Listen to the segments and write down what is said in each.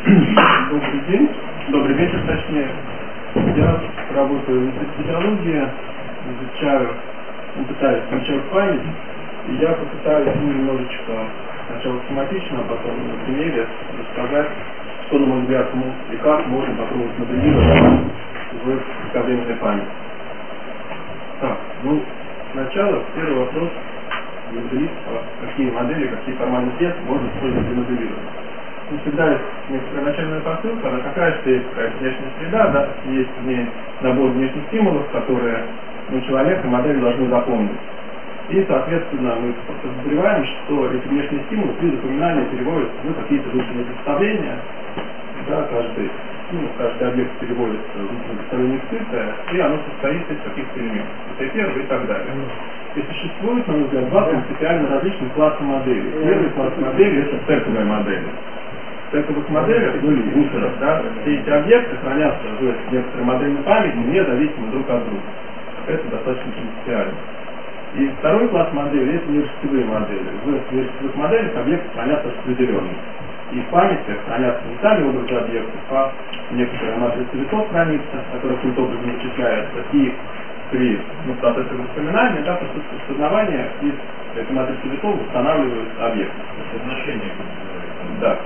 Добрый день, добрый вечер точнее. Я работаю в институте физиологии, изучаю, пытаюсь изучать память, и я попытаюсь немножечко сначала схематично, а потом на примере рассказать, что, на мой взгляд, и как можно попробовать моделировать в кратковременной памяти. Так, сначала первый вопрос моделист, какие модели, какие формальные средства можно использовать для моделирования. Всегда есть некоторая начальная посылка, она такая, что есть какая-то внешняя среда, да, есть в ней набор внешних стимулов, которые человек и модель должны запомнить. И, соответственно, мы подозреваем, что эти внешние стимулы при запоминании переводятся в какие-то внутренние представления. Да, каждый объект переводится в внутреннее представление скрытое, и оно состоит из каких-то элементов. Это первый и так далее. И существует, на мой взгляд, два принципиально различных класса моделей. Первый класс моделей – это стековые модели. В стековых моделях, или буферах, да, все эти объекты хранятся в некоторой модельной памяти, независимо друг от друга. Это достаточно принципиально. И второй класс моделей – это нейросетевые модели. В нейросетевых моделях объекты хранятся распределенными. И в памяти хранятся не сами образы объектов, а некоторая матрица весов хранится, которая каким-то образом вычисляется. И при процессе воспоминания, да, присутствие сознавания, из этой матрицы весов восстанавливаются объекты. Отношения. Да.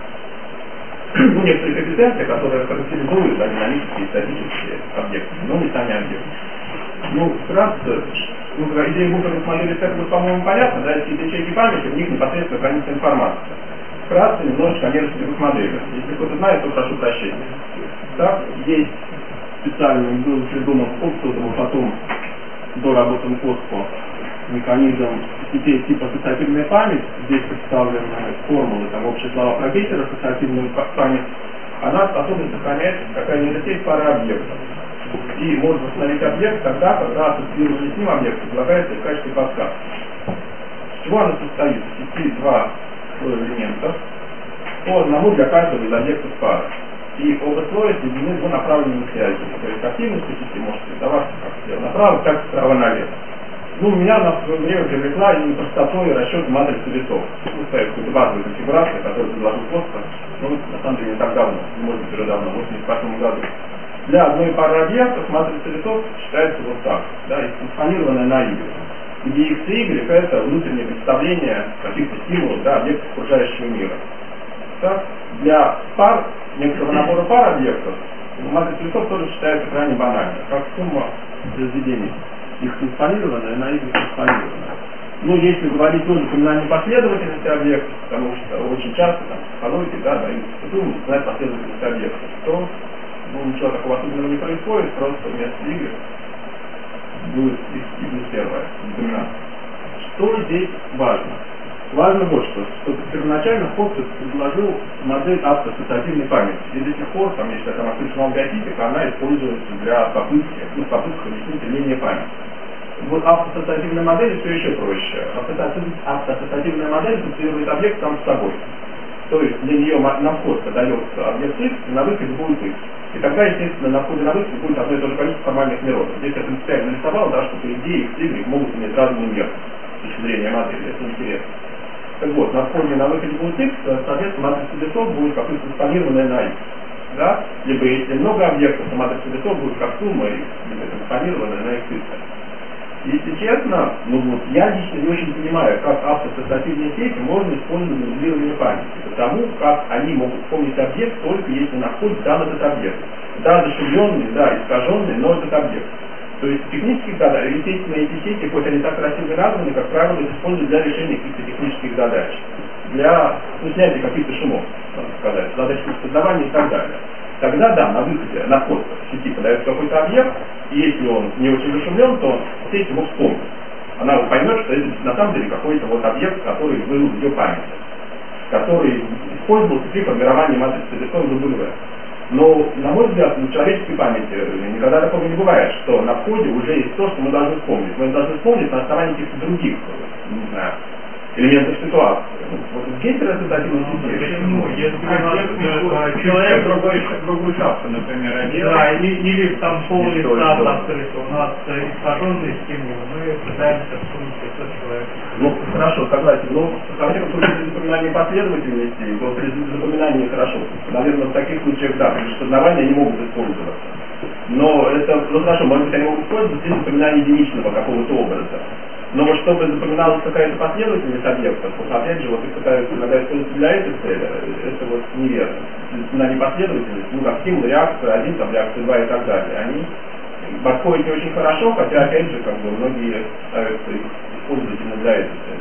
Некоторые коэффициенты, которые характеризуют динамические и статические объекты, но не сами объекты. Вкратце, идея буферных моделей стековых, по-моему, понятна, да, если ячейки памяти, в них непосредственно хранится информация. Вкратце, немножечко о нейросетевых моделях. Если кто-то знает, то прошу прощения. Так, есть специально был придуман Оксфордом, а потом доработан КОСПО механизм сетей типа ассоциативная память. Здесь представлены формулы, общие слова про Гейтера, ассоциативную память. Она способна сохранять какая нейросеть пары объектов. И можно восстановить объект тогда, когда ассоциированный с ним объект предлагается в качестве подсказки. С чего она состоит? В сети два слоя элементов, по одному для каждого из объектов пары. И оба слоя соединены двунаправленными связями. То есть активность сети может передаваться как слева направо, так и справа налево. Меня на свое время привлекла именно простотой расчета матрицы весов. Стоит какая-то базовая конфигурация, которую предложил просто, на самом деле не так давно, может быть уже давно, может быть в 1988 году. Для одной пары объектов матрица весов считается вот так, да, и транспонированная на Y. Где X и Y это внутреннее представление каких-то стимулов, да, объектов окружающего мира. Так, для пар, некоторого набора пар объектов, матрица весов тоже считается крайне банальной, как сумма произведений. Их транспонированная на Y транспонированная. Если говорить тоже о упоминании последовательности объектов, потому что очень часто в психологии, да, институт знает последовательность объектов, то ничего такого особенного не происходит, просто вместо Y будет Y первая доминанта. Что здесь важно? Важно вот что первоначально Хопкинс предложил модель автоассоциативной памяти. И до сих пор, если там открыта новая биотипика, она используется для попытки объяснить линии памяти. Автоассоциативная модель все еще проще. Автоассоциативная модель ассоциирует объект сам с собой. То есть для нее на вход подается объект X, и на выходе будет X. И тогда, естественно, на входе на выходе будет одно и то же количество формальных нейронов. Здесь я принципиально нарисовал, да, что по идее X и Y могут иметь разные меры с точки зрения модели, это интересно. Так вот, на входе и на выходе будет X, соответственно, матрица весов будет как транспонированная на X. Да? Либо если много объектов, то матрица весов будет как сумма X, либо транспонированная на X. Если честно, я лично не очень понимаю, как автоассоциативные сети можно использовать для моделирования памяти, потому как они могут помнить объект только если на входе дан этот объект. Да, зашумленный, да, искаженный, но этот объект. То есть технических задач, естественно, эти сети, хоть они так красиво названы, как правило, их используют для решения каких-то технических задач, для снятия каких-то шумов, так сказать, задач создавания и так далее. Тогда да, на выходе, на вход в сети подается какой-то объект, и если он не очень зашумлен, то сеть его вспомнит. Она поймет, что это на самом деле какой-то объект, который был в ее памяти, который использовался при формировании матрицы весов W. Но, на мой взгляд, в человеческой памяти никогда такого не бывает, что на входе уже есть то, что мы должны вспомнить. Мы должны вспомнить на основании каких-то других, не знаю, элементов ситуации. В Гейтере ассоциативной сети. Почему? Если человек другую шапку, например, да, или там пол-листа открыто, у нас искаженный стимул, мы пытаемся вспомнить, что человек Ну, хорошо, согласен. Но, во всяком случае, при запоминании последовательности, то при запоминании хорошо. Наверное, в таких случаях, да, при распознавании они могут использоваться. Но это, ну хорошо, может быть, они могут использоваться при запоминании единичного какого-то образа. Но вот чтобы запоминалась какая-то последовательность объектов, вот опять же, вот их пытаются иногда использовать для этой цели, это вот неверно. Запоминание последовательности, ну как стимул, реакция 1, там реакция 2 и так далее, они подходят не очень хорошо, хотя опять же, как бы, многие ставятся их использовать именно для этой цели.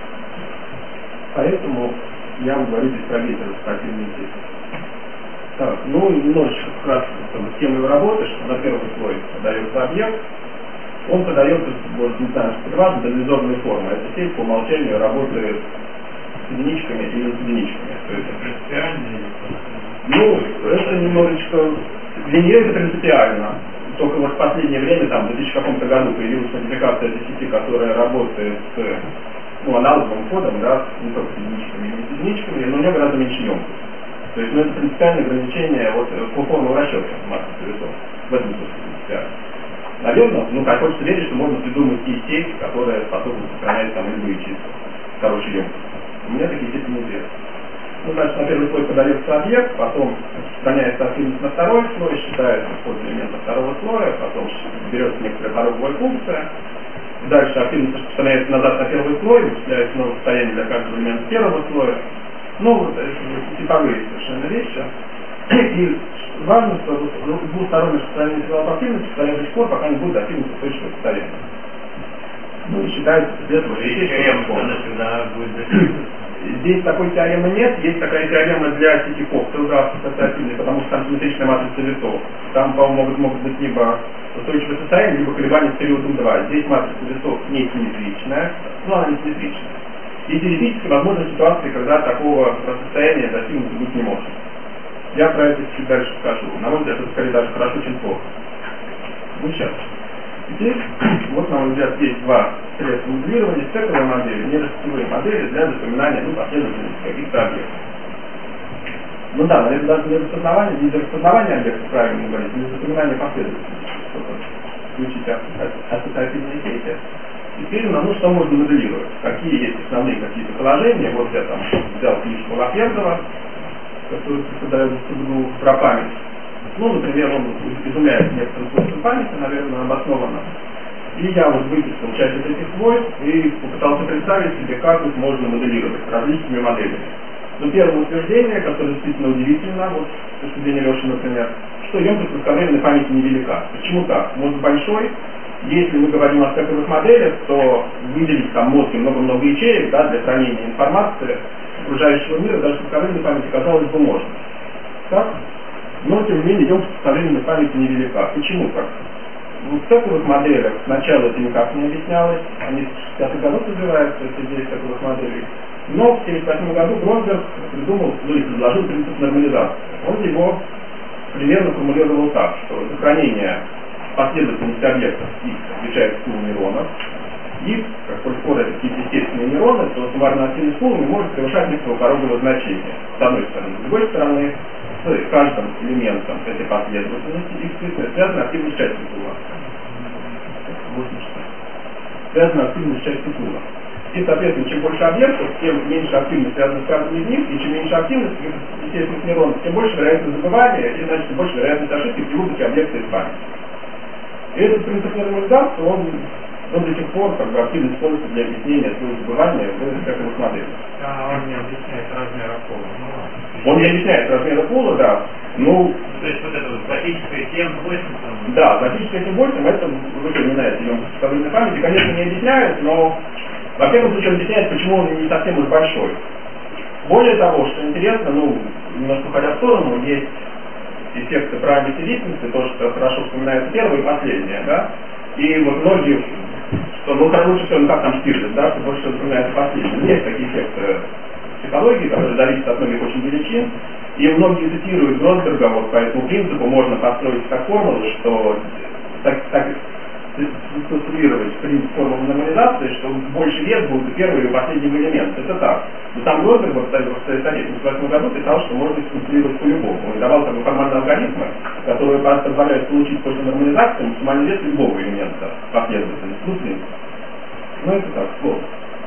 Поэтому я вам говорю здесь про гетеросоциативные действия. Так, ну немножечко вкратце схемой работы, что на первый слой подается объект, он подается, может, не знаю, что важно, дозорной формы. Эта сеть по умолчанию работает с единичками или с единичками. То есть это принципиально? Ну, это немножечко, для нее это принципиально. Только вот в последнее время, там, в 2000 каком-то году появилась модификация этой сети, которая работает с аналоговым кодом, да, не только с единичками, не с единичками, но у нее гораздо меньше емкость. То есть, ну, это принципиальное ограничение вот, по формулу расчета матрицы весов. В этом смысле принципиально. Наверное, ну, как хочется верить, что можно придумать и сеть, которая способна сохранять там любые числа с хорошей емкостью. У меня такие сети неизвестны. Ну, значит, на первый слой подается объект, потом распространяется активность на второй слой, считается вход элемента второго слоя, потом берется некоторая пороговая функция, дальше активность распространяется назад на первый слой, вычисляется новое состояние для каждого элемента первого слоя. Ну, вот это типовые совершенно вещи. И важно, что двустороннее распространение сигналов активности состоит до сих пор, пока не будет активности устойчивого состояния. Ну, и считается, что это здесь такой теоремы нет, есть такая теорема для сети Хопфилда ассоциативной, потому что там симметричная матрица весов. Там, по-моему, могут быть либо устойчивое состояние, либо колебания с периодом 2. Здесь матрица весов не симметричная, но она не симметричная. И теоретически возможны ситуации, когда такого состояния достигнуто быть не может. Я про это чуть дальше скажу. На мой взгляд, это скорее даже хорошо, чем плохо. Ну, сейчас. Теперь, вот, на мой взгляд, есть два средства моделирования: стековые модели, нейросетевые модели для запоминания, ну, последовательности каких-то объектов. Ну да, наверное, даже не распознавание объектов, правильно говорить, не запоминание последовательности, чтобы включить ассоциативные сети. Теперь нам, ну, что можно моделировать, какие есть основные какие-то положения. Вот я там взял книжку Лафердова, который преподает про память. Ну, например, он изумляет некоторым свойствам памяти, наверное, обоснованно. И я вот выписал часть этих свойств и попытался представить себе, как их можно моделировать различными моделями. Но первое утверждение, которое действительно удивительно, вот с точки зрения Леши, например, что емкость кратковременной памяти невелика. Почему так? Мозг большой. Если мы говорим о стековых моделях, то выделить там мозг и много-много ячеек, да, для хранения информации окружающего мира, даже кратковременной памяти, казалось бы, можно. Так? Но, тем не менее, емкость кратковременной памяти невелика. Почему так? В стековых моделях сначала это никак не объяснялось, они с 60-х годов развиваются, эти идеи стековых моделей. Но в 1978 году Гронберг придумал, ну и предложил принцип нормализации. Он его примерно формулировал так, что сохранение последовательности объектов X отвечает пулу нейронов. И, как скоро это какие-то естественные нейроны, то суммарная активность пула не может превышать некоторого порогового значения, с одной стороны. С другой стороны, с каждым элементом этой последовательности X связана активность части пула. Связана активность части пула. И, соответственно, чем больше объектов, тем меньше активность связана с каждым из них, и чем меньше активность естественных нейронов, тем больше вероятность забывания, и, значит, тем больше вероятность ошибки при выдаче объекта из памяти. И этот принцип нормализации, он до сих пор как бы активно используется для объяснения своего забывания в стековых моделях. Он не объясняет размера пола. Он не объясняет размера пола, да. Ну, то есть вот это вот зоотическое тем 8. Да, зоотическое тем 8, это вы не знаете, емкость кратковременной памяти, конечно, не объясняет, но во первом случае объясняет, почему он не совсем уж большой. Более того, что интересно, ну, немножко уходя в сторону, есть эффекты правильности личности, то, что хорошо вспоминается первое и последнее, да, и вот многие, что, ну, лучше всего, ну, как там Штирлиц, да, что больше всего вспоминается последнее. Есть такие эффекты психологии, которые зависят от многих очень величин, и многие цитируют Гронберга, вот по этому принципу можно построить так формулу, что так сконструировать принцип формулы нормализации, что больше вес будет у первого и у последнего элемента. Это так. Но сам Гронберг в 1978 году писал, что можно сконструировать по-любому. Он давал как бы формальные алгоритмы, которые позволяют получить после нормализации максимальный вес любого элемента последовательности. Ну, принцип. Ну, это так, сложно.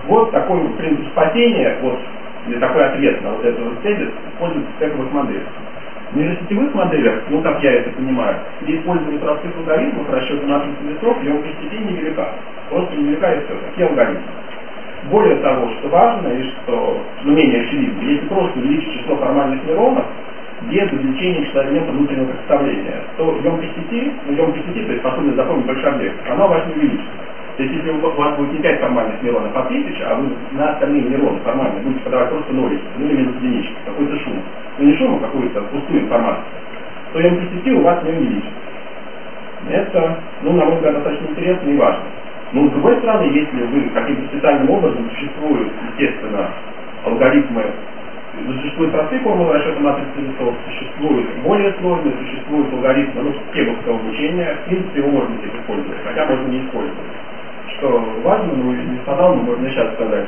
Вот такой вот принцип спасения, вот, или такой ответ на вот эту вот цель используется в стековых моделях. В нейросетевых моделях, ну как я это понимаю, при использовании простых алгоритмов расчета матрицы весов емкость сетей невелика. Просто невелика и все, такие алгоритмы. Более того, что важно и что менее очевидно, если просто увеличить число формальных нейронов без увеличения числа элементов внутреннего представления, то емкость сети, то есть способность запомнить большой объект, она у вас не увеличится. То есть если у вас будет не 5 формальных нейронов, а 1000, а вы на остальные нейроны формальные будете подавать просто нолики, ну или минус единички, какой-то шум. Ну не шум, а какую-то пустую информацию, то емкость сети у вас не увеличится. Это, ну, на мой взгляд, достаточно интересно и важно. Но, с другой стороны, если вы каким-то специальным образом существуют, естественно, алгоритмы, существуют простые формулы расчета матрицы весов, существуют более сложные, существуют алгоритмы, ну, кебовского обучения, в принципе, его можно здесь использовать, хотя можно не использовать. Что важно, ну, не сказал, но можно сейчас сказать,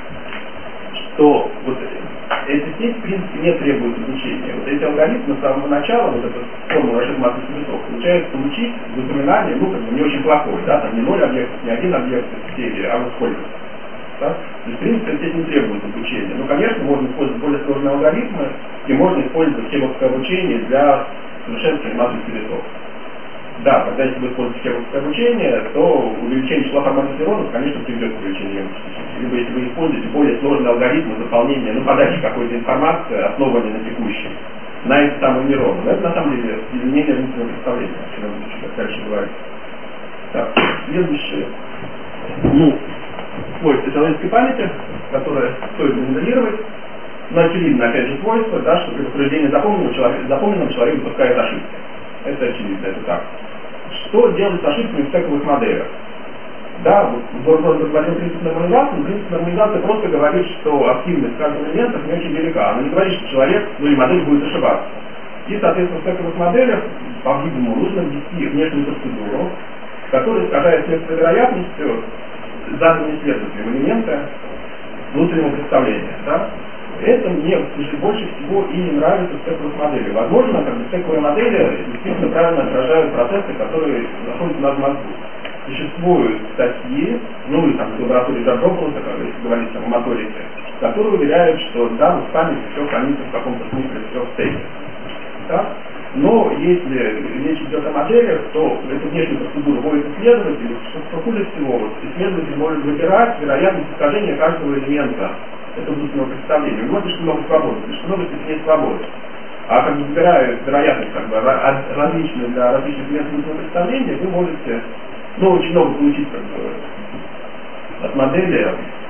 что вот эти сети, в принципе, не требуют обучения. Вот эти алгоритмы с самого начала, вот эту формулу расчета матрицы весов, получается получить запоминание, ну, как бы не очень плохое, да, там не 0 объектов, не 1 объект в серии, а вот сколько. Да? То есть, в принципе, здесь не требует обучения. Но, конечно, можно использовать более сложные алгоритмы, и можно использовать кебовское обучение для совершенствования матрицы весов. Да, когда если вы используете кебовское обучение, то увеличение числа формальных нейронов, конечно, приведет к увеличению емкости. Либо если вы используете более сложные алгоритмы заполнения, ну, подачи какой-то информации, основанной на текущей, на эти самые нейроны. Но это, на самом деле, изменение внутреннего представления, о чем я буду чуть дальше говорить. Так, следующее. Ну, свойства человеческой памяти, которые стоит моделировать. Но очевидно, опять же, свойство, да, что при подтверждении запомненного человек допускает ошибки. Это очевидно, это так. Что делать с ошибками в стековых моделях? Да, вот говорил принцип нормализации, но принцип нормализации просто говорит, что активность каждого элемента не очень велика. Она не говорит, что человек, ну или модель будет ошибаться. И, соответственно, в стековых моделях, по-видимому, нужно ввести внешнюю процедуру, которая искажает с некоторой вероятностью заданные следователем элементы внутреннего представления. Да? Это мне больше всего и не нравится в стековых моделях. Возможно, как бы стековые модели действительно правильно отражают процессы, которые находятся у нас в мозгу. Существуют статьи, ну и там в лаборатории Джорджополоса, как если говорить о моторике, которые уверяют, что да, в памяти все хранится в каком-то смысле все в стейте. Да? Но если речь идет о моделях, то эту внешнюю процедуру вводит исследователь, что хуже всего, вот, исследователь может выбирать вероятность искажения каждого элемента этого внутреннего представления. У него слишком много свободы, слишком много степеней свободы. А как бы выбирая вероятность как бы, различную для различных элементов внутреннего представления, вы можете, ну, очень много получить как бы, от модели,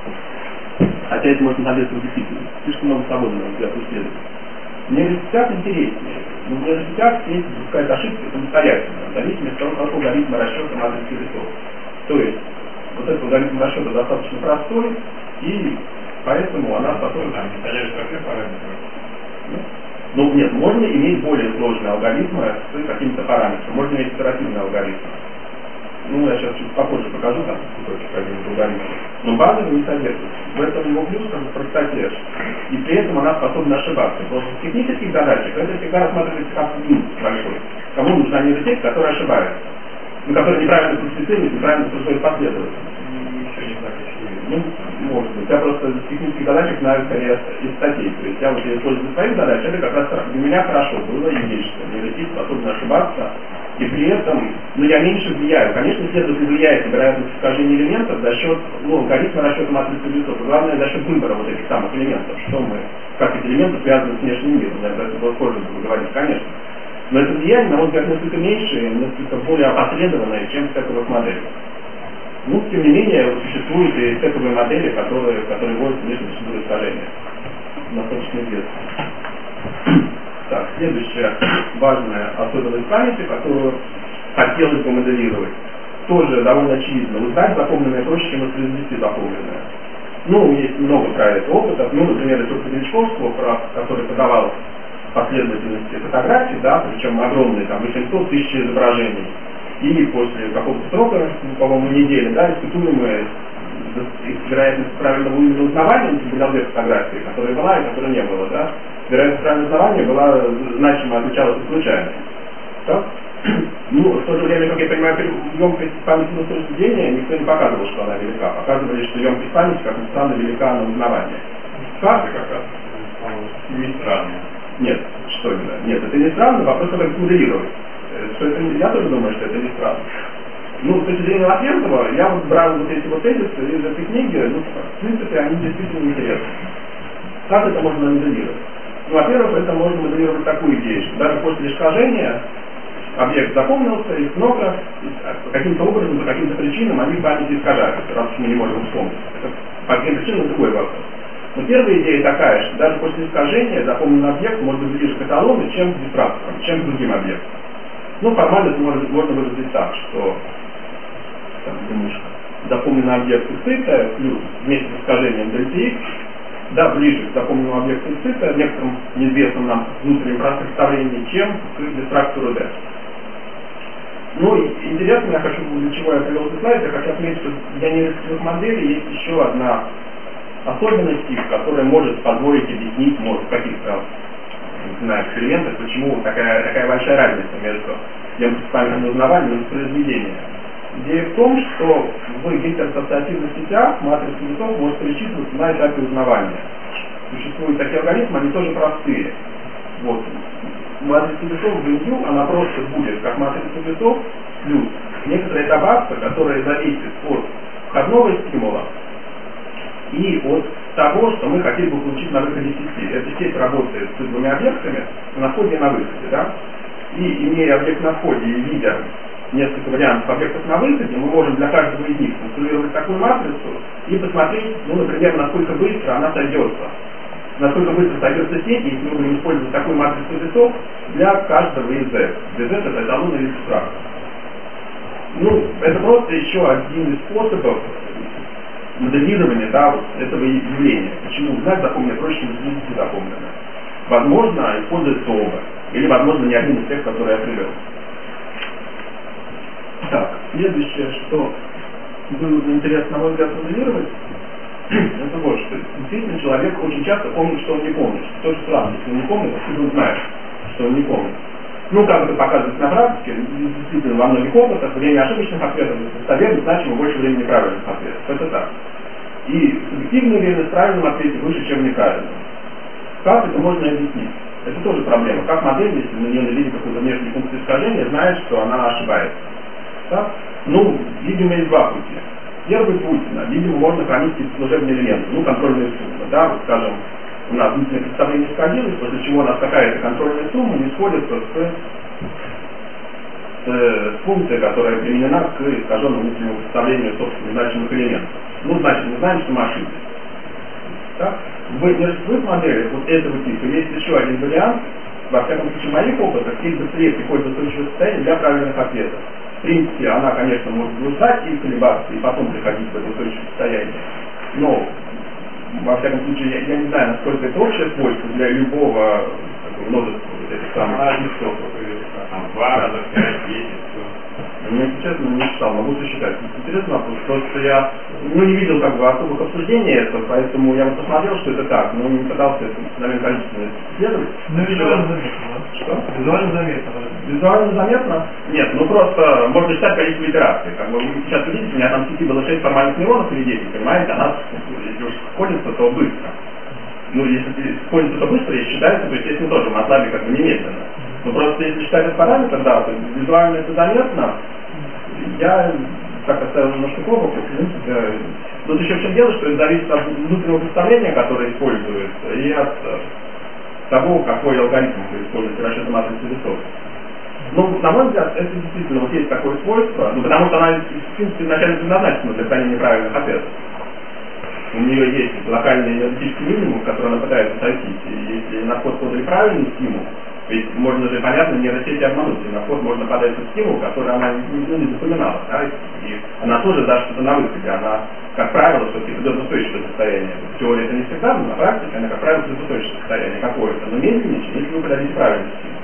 хотя это может на самом действительно. Слишком много свободы, на мой взгляд, исследователей. В нейросетях интереснее. Но в нейросетях сеть допускает ошибки самостоятельно, в зависимости от того, какого алгоритма расчета матрицы весов. То есть, вот этот алгоритм расчета достаточно простой, и поэтому она способна... Ну нет, можно иметь более сложные алгоритмы с какими-то параметрами, можно иметь итеративные алгоритмы. Ну, я сейчас чуть попозже покажу там кусочек один из алгоритмов. Но базовый не содержится. В этом его плюс как бы в простоте. И при этом она способна ошибаться. Просто в технических задачах это всегда рассматривается как минус большой. Кому нужна нейросеть, которая ошибается. Ну, которая неправильно классифицирует, неправильно строит последовательность. Еще не так очевидно. Ну, может быть. Я просто в технических задачах знаю скорее из статей. То есть я вот использую своих задач, это как раз для меня хорошо было и есть, что нейросеть способна ошибаться. И при этом, ну, я меньше влияю. Конечно, исследователь влияет на вероятность искажения элементов за счет, ну, алгоритма расчета матрицы весов. И главное, за счет выбора вот этих самых элементов. Что мы, как эти элементы связаны с внешним миром. Я про это было позже буду говорить, конечно. Но это влияние, на мой взгляд, несколько меньше, несколько более опосредованное, чем в стековых моделях. Ну, тем не менее, существуют и стековые модели, которые вводят внешнюю процедуру искажения. Достаточно известно. Так, следующая важная особенность памяти, которую хотелось бы моделировать, тоже довольно очевидно. Узнать запомненное проще, чем воспроизвести запомненное. Ну, есть много про это опытов. Ну, например, это опыт Величковского, который подавал последовательности фотографий, да, причем огромные, там, 800 тысяч изображений. И после какого-то срока, по-моему, недели, да, испытуемые вероятность правильного узнавания, на две фотографии, которая была и которой не было, да, вероятность правильного узнавания была значимо отличалась от случайности. Так? Ну, в то же время, как я понимаю, емкость памяти на суждения никто не показывал, что она велика. Показывали, что емкость памяти, как ни странно, велика на узнавание. Карты как раз не странно. Нет, что именно? Нет, это не странно, вопрос, как это моделировать. Что это, я тоже думаю, что это не странно. Ну, с точки зрения Латвенцева, я вот брал вот эти вот тезисы из этой книги, ну, в принципе, они действительно интересны. Как это можно моделировать? Ну, во-первых, это можно моделировать такую идею, что даже после искажения объект запомнился, их много, каким-то образом, по каким-то причинам они в памяти искажаются, раз уж мы не можем вспомнить. Это по каким причинам другой вопрос. Но первая идея такая, что даже после искажения запомненный объект может быть ближе к эталону, чем к дистракторам, чем к другим объектам. Ну, формально это можно выразить так, что запомненный объект цитата плюс вместе с искажением δx, да, ближе к запомненному объекту цитата, некоторым неизвестным нам внутренним представлением, чем к дистрактору d. Ну, и интересно, я хочу, для чего я привел этот слайд, я хочу отметить, что для нейросетевых моделей есть еще одна особенность, которая может позволить объяснить, может, в каких-то, не знаю, экспериментах, почему такая большая разница между емкостью памяти на узнавание и воспроизведением. Идея в том, что в гиперассоциативных сетях матрица весов может перечитываться на этапе узнавания. Существуют такие организмы, они тоже простые. Вот. Матрица весов в NU, она просто будет как матрица весов плюс некоторая добавка, которая зависит от входного стимула и от того, что мы хотели бы получить на выходе сети. Эта сеть работает с двумя объектами на входе и на выходе. Да? И имея объект на входе и видя несколько вариантов объектов на выходе, мы можем для каждого из них конструировать такую матрицу и посмотреть, ну, например, насколько быстро она сойдется. Насколько быстро сойдется сеть, если мы будем использовать такую матрицу весов для каждого из Z. Где Z это эталон или дистрактор. Ну, это просто еще один из способов моделирования, да, вот этого явления. Почему узнать запомненное проще, чем воспроизвести запомненное. Возможно, используется оба. Или, возможно, не один из тех, которые я привел. Так, следующее, что было бы интересно, на мой взгляд, моделировать, это вот что. Действительно, человек очень часто помнит, что он не помнит. Тоже странно, если он не помнит, откуда он знает, что он не помнит. Ну, как это показывается на практике, действительно, во многих опытах, время ошибочных ответов достоверно, значимо больше времени правильных ответов. Это так. И субъективное время с правильным ответом выше, чем неправильным. Как это можно объяснить? Это тоже проблема. Как модель, если на нее навели какую-то внешнюю функцию искажения, знает, что она ошибается. Так? Ну, видимо, есть два пути. Первый путь, видимо, можно хранить какие-то служебные элементы, ну, контрольные суммы. Да? Вот, скажем, у нас внутреннее представление исказилось, после чего у нас какая-то контрольная сумма не сходится с функцией, которая применена к искаженному внутреннему представлению собственных значимых элементов. Ну, значит, мы знаем, что мы ошиблись. Так? В нейросетевых моделях вот этого типа есть еще один вариант. Во всяком случае, в моих опытах сеть быстрее приходит в устойчивое состояние для правильных ответов. В принципе, она, конечно, может блуждать и колебаться, и потом приходить в это устойчивое состояние. Но, во всяком случае, я не знаю, насколько это общее свойство для любого множества вот этих самых часов. Там 2 раза, 5, 10, ну, честно, не читал, могу сосчитать. Интересно, потому что я не видел как бы особых обсуждений этого, поэтому я вот посмотрел, что это так, но не пытался это, наверное, количественно исследовать. Ну, визуально заметно, да? Что? Визуально заметно. Визуально заметно? Нет, ну просто можно считать количество итераций. Как бы вы сейчас видите, у меня там в сети было 6 формальных нейронов или 10, понимаете, она, если уж сходится, то быстро. Ну, если сходится, то быстро, если считается, то, естественно, тоже в MATLAB как бы немедленно. Но просто если считать этот параметр, да, то визуально это заметно. Я так оставил немножко пробок, в принципе. Тут еще в чем дело, что это зависит от внутреннего представления, которое используется, и от того, какой алгоритм вы используете расчета матрицы весов. Ну, на мой взгляд, это действительно вот есть такое свойство, ну, потому что она, в принципе, изначально предназначена для хранения правильных ответов. У нее есть локальный энергетический минимум, который она пытается сойти. И если на вход подали правильный стимул, ведь можно же, понятно, нейросети обмануть, и на вход можно подать этот стимул, который она не запоминала. Да? И она тоже даст что-то на выходе. Она, как правило, все-таки придет в устойчивое состояние. В теории это не всегда, но на практике она, как правило, придет в устойчивое состояние какое-то. Но медленнее, чем если вы подадите правильный стимул.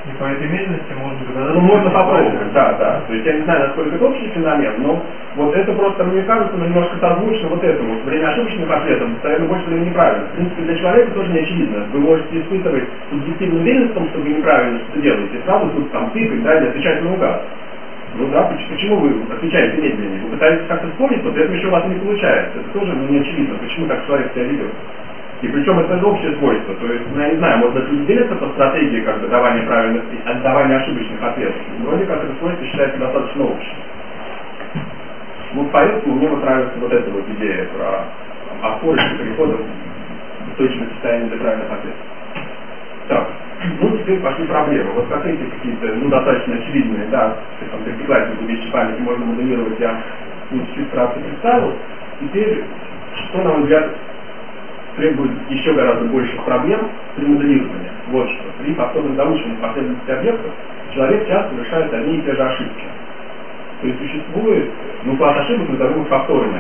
И по этой медленности можно доказать... Ну, можно попробовать, да. То есть я не знаю, насколько это общий феномен, но вот это просто, мне кажется, немножко созвучно вот этому. Время ошибочных ответов постоянно больше времени неправильно. В принципе, для человека тоже не очевидно. Вы можете испытывать субъективную уверенность в том, что вы неправильно что-то делаете, и сразу тут там тыкать, да, или отвечать наугад. Ну да, почему вы отвечаете медленнее? Вы пытаетесь как-то вспомнить, но при этом еще у вас не получается. Это тоже не очевидно, почему так человек себя ведет. И причем это же общее свойство. То есть, ну, я не знаю, может быть, люди делятся по стратегии как бы давания правильных, давания ошибочных ответов. Вроде как это свойство считается достаточно общим. Вот поэтому мне вот нравится вот эта вот идея про скорости перехода в устойчивое состояние для правильных ответов. Так, ну теперь пошли проблемы. Вот как эти какие-то, ну, достаточно очевидные, да, там, третьекласснику вещи памяти можно моделировать, я чуть вкратце представил. Теперь, что, на мой взгляд, требует еще гораздо больших проблем при моделировании. Вот что. При повторных заученных последовательности объектов человек часто совершает одни и те же ошибки. То есть существует, ну, класс ошибок, назовем их повторные.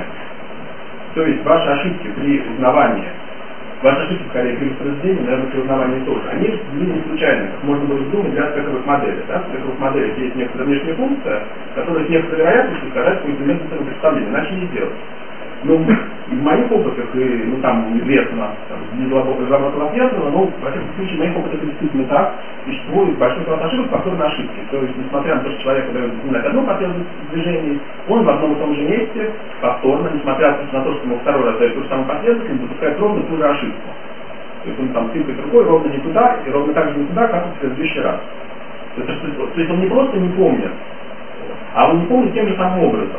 То есть ваши ошибки при узнавании, ваши ошибки, скорее, при воспроизведении, наверное, при узнавании тоже, они не случайны, как можно было думать для спектровых моделей. Да? В спектровых моделях есть некоторая внешняя функция, которая с некоторой вероятностью сказать какое-то элементное представление, иначе не сделать. Ну, в моих опытах, и, ну, там, известно, не разработано ответственно, но, во всяком случае, в моих опытах действительно так, существует большой класс ошибок, повторные ошибки. То есть, несмотря на то, что человек удается запоминать одну последовательность движений, он в одном и том же месте, повторно, несмотря на то, что ему второй раз дает ту же самую последовательность, допускает ровно ту же ошибку. То есть, он там тыкает рукой ровно не туда, и ровно так же не туда, как и в предыдущий раз. То есть, он не просто не помнит, а он не помнит тем же самым образом.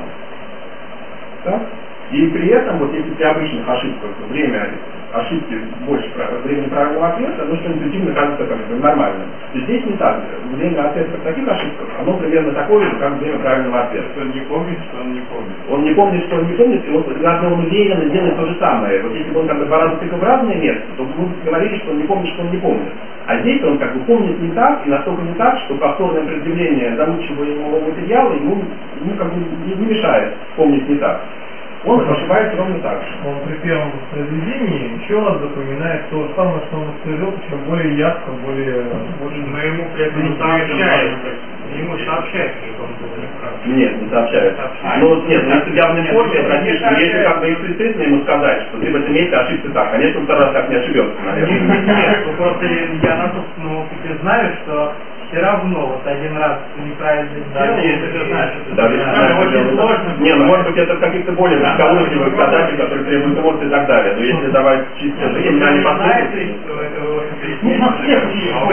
Так? И при этом, вот если при обычных ошибках время ошибки больше времени правильного ответа, ну что интуитивно кажется как бы нормальным. То здесь не так. Время ответа при таких ошибках, оно примерно такое же, как время правильного ответа. Он не помнит, что он не помнит. Он не помнит, что он не помнит, и вот когда он уверенно делает то же самое. Вот если бы он как бы два раза тыкал в разные места, то мы говорили, что он не помнит, что он не помнит. А здесь он как бы помнит не так, и настолько не так, что повторное предъявление заучиваемого материала ему как бы не мешает помнить не так. Он ошибается ровно так же. Он при первом воспроизведении еще раз запоминает то же самое, что он воспроизвел, причем более ярко, более... Но ему при этом сообщается. Ему сообщается, что он был неправ. Нет, не сообщается. Ну нет, если в явной форме, конечно, если как бы эксплицитно ему сказать, что ты в этом месте ошибся так, конечно, второй раз так не ошибется, наверное. Нет, просто я на собственном опыте знаю, что все равно вот один раз неправильно сделал, если ты знаешь, что да, очень сложно. Не, ну может быть это в каких-то более высокоуровневых задачах, которые требуют эмоций и так далее. Но если давать чисто жизнь, они послушают. Ну, на сверху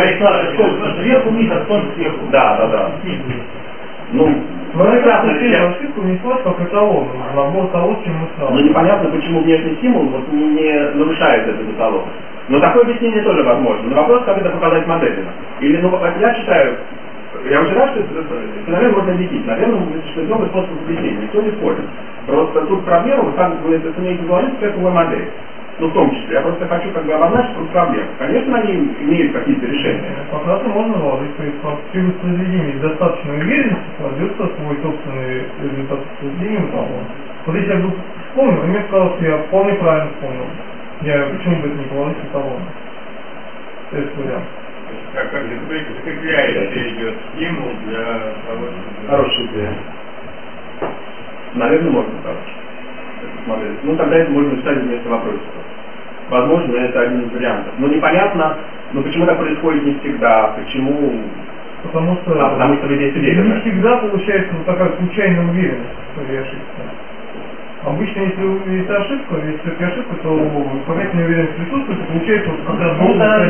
есть, сверху вниз, а потом сверху. Да. Ну, Но прекрасно первую ошибку неслось как эталон, набор того, с чем мы стали. но непонятно, почему внешний стимул вот не нарушает этот эталон. Но такое объяснение тоже возможно. Но вопрос, как это показать модельно. Или, ну, я считаю, я уже рад, что феномен можно объяснить. Наверное, что это много способов объяснения, никто не спорит. Просто тут проблема, как вы это сумеете изложить, это твоя модель. Ну, в том числе. Я просто хочу как бы обозначить тут проблему. Конечно, они имеют какие-то решения. Как раз и можно наложить, то есть при воспроизведении достаточной уверенности кладется свой собственный результат воспроизведения в эталон. Вот если я вдруг вспомнил, мне казалось, что я вполне правильно вспомнил. Я почему бы это не положить в эталон? Это вариант. Как закрепляется идет стимул для того, чтобы... Хорошая идея. Наверное, можно так смотреть. Ну, тогда это можно ставить вместо вопросов. Возможно, это один из вариантов. Но непонятно, почему так происходит не всегда, почему... Потому что вы здесь уверены. Не всегда получается вот такая случайная уверенность, что я ошибся. Обычно, если есть ошибка, если все-таки ошибка, то какая-то неуверенность присутствует, и получается вот как раз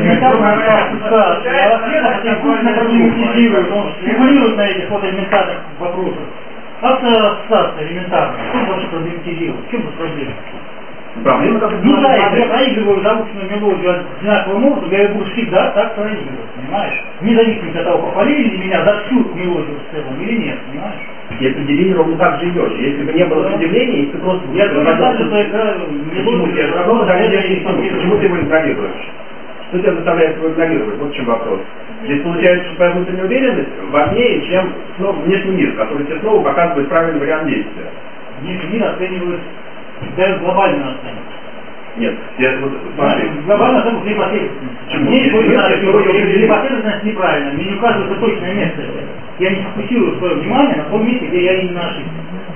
он спекулирует на этих вот элементарных вопросах. Ассоциация элементарная, что вообще проблематизирует? В чем тут проблема? Проблема как Ну да, если я проигрываю заученную мелодию одинаковым образом, я буду всегда так проигрывать, понимаешь? Независимо от того, похвалили ли меня за всю мелодию в целом или нет, понимаешь? И определение ровно так же идешь. Если бы не было определения, если ты просто... Я тоже знаю, что это почему ты почему ты его игнорируешь? Что тебя заставляет его игнорировать? Вот в чем вопрос. Здесь получается, что твоя внутренняя уверенность важнее, чем внешний мир, который тебе снова показывает правильный вариант действия. Внешний мир оценивает, дает глобальную оценку. Нет, я вот смотри. Глобально там непосредственность. Почему? Мне Если непосредственность неправильно. Мне не указывается точное место. Я не фокусирую свое внимание на том месте, где я именно ошибся.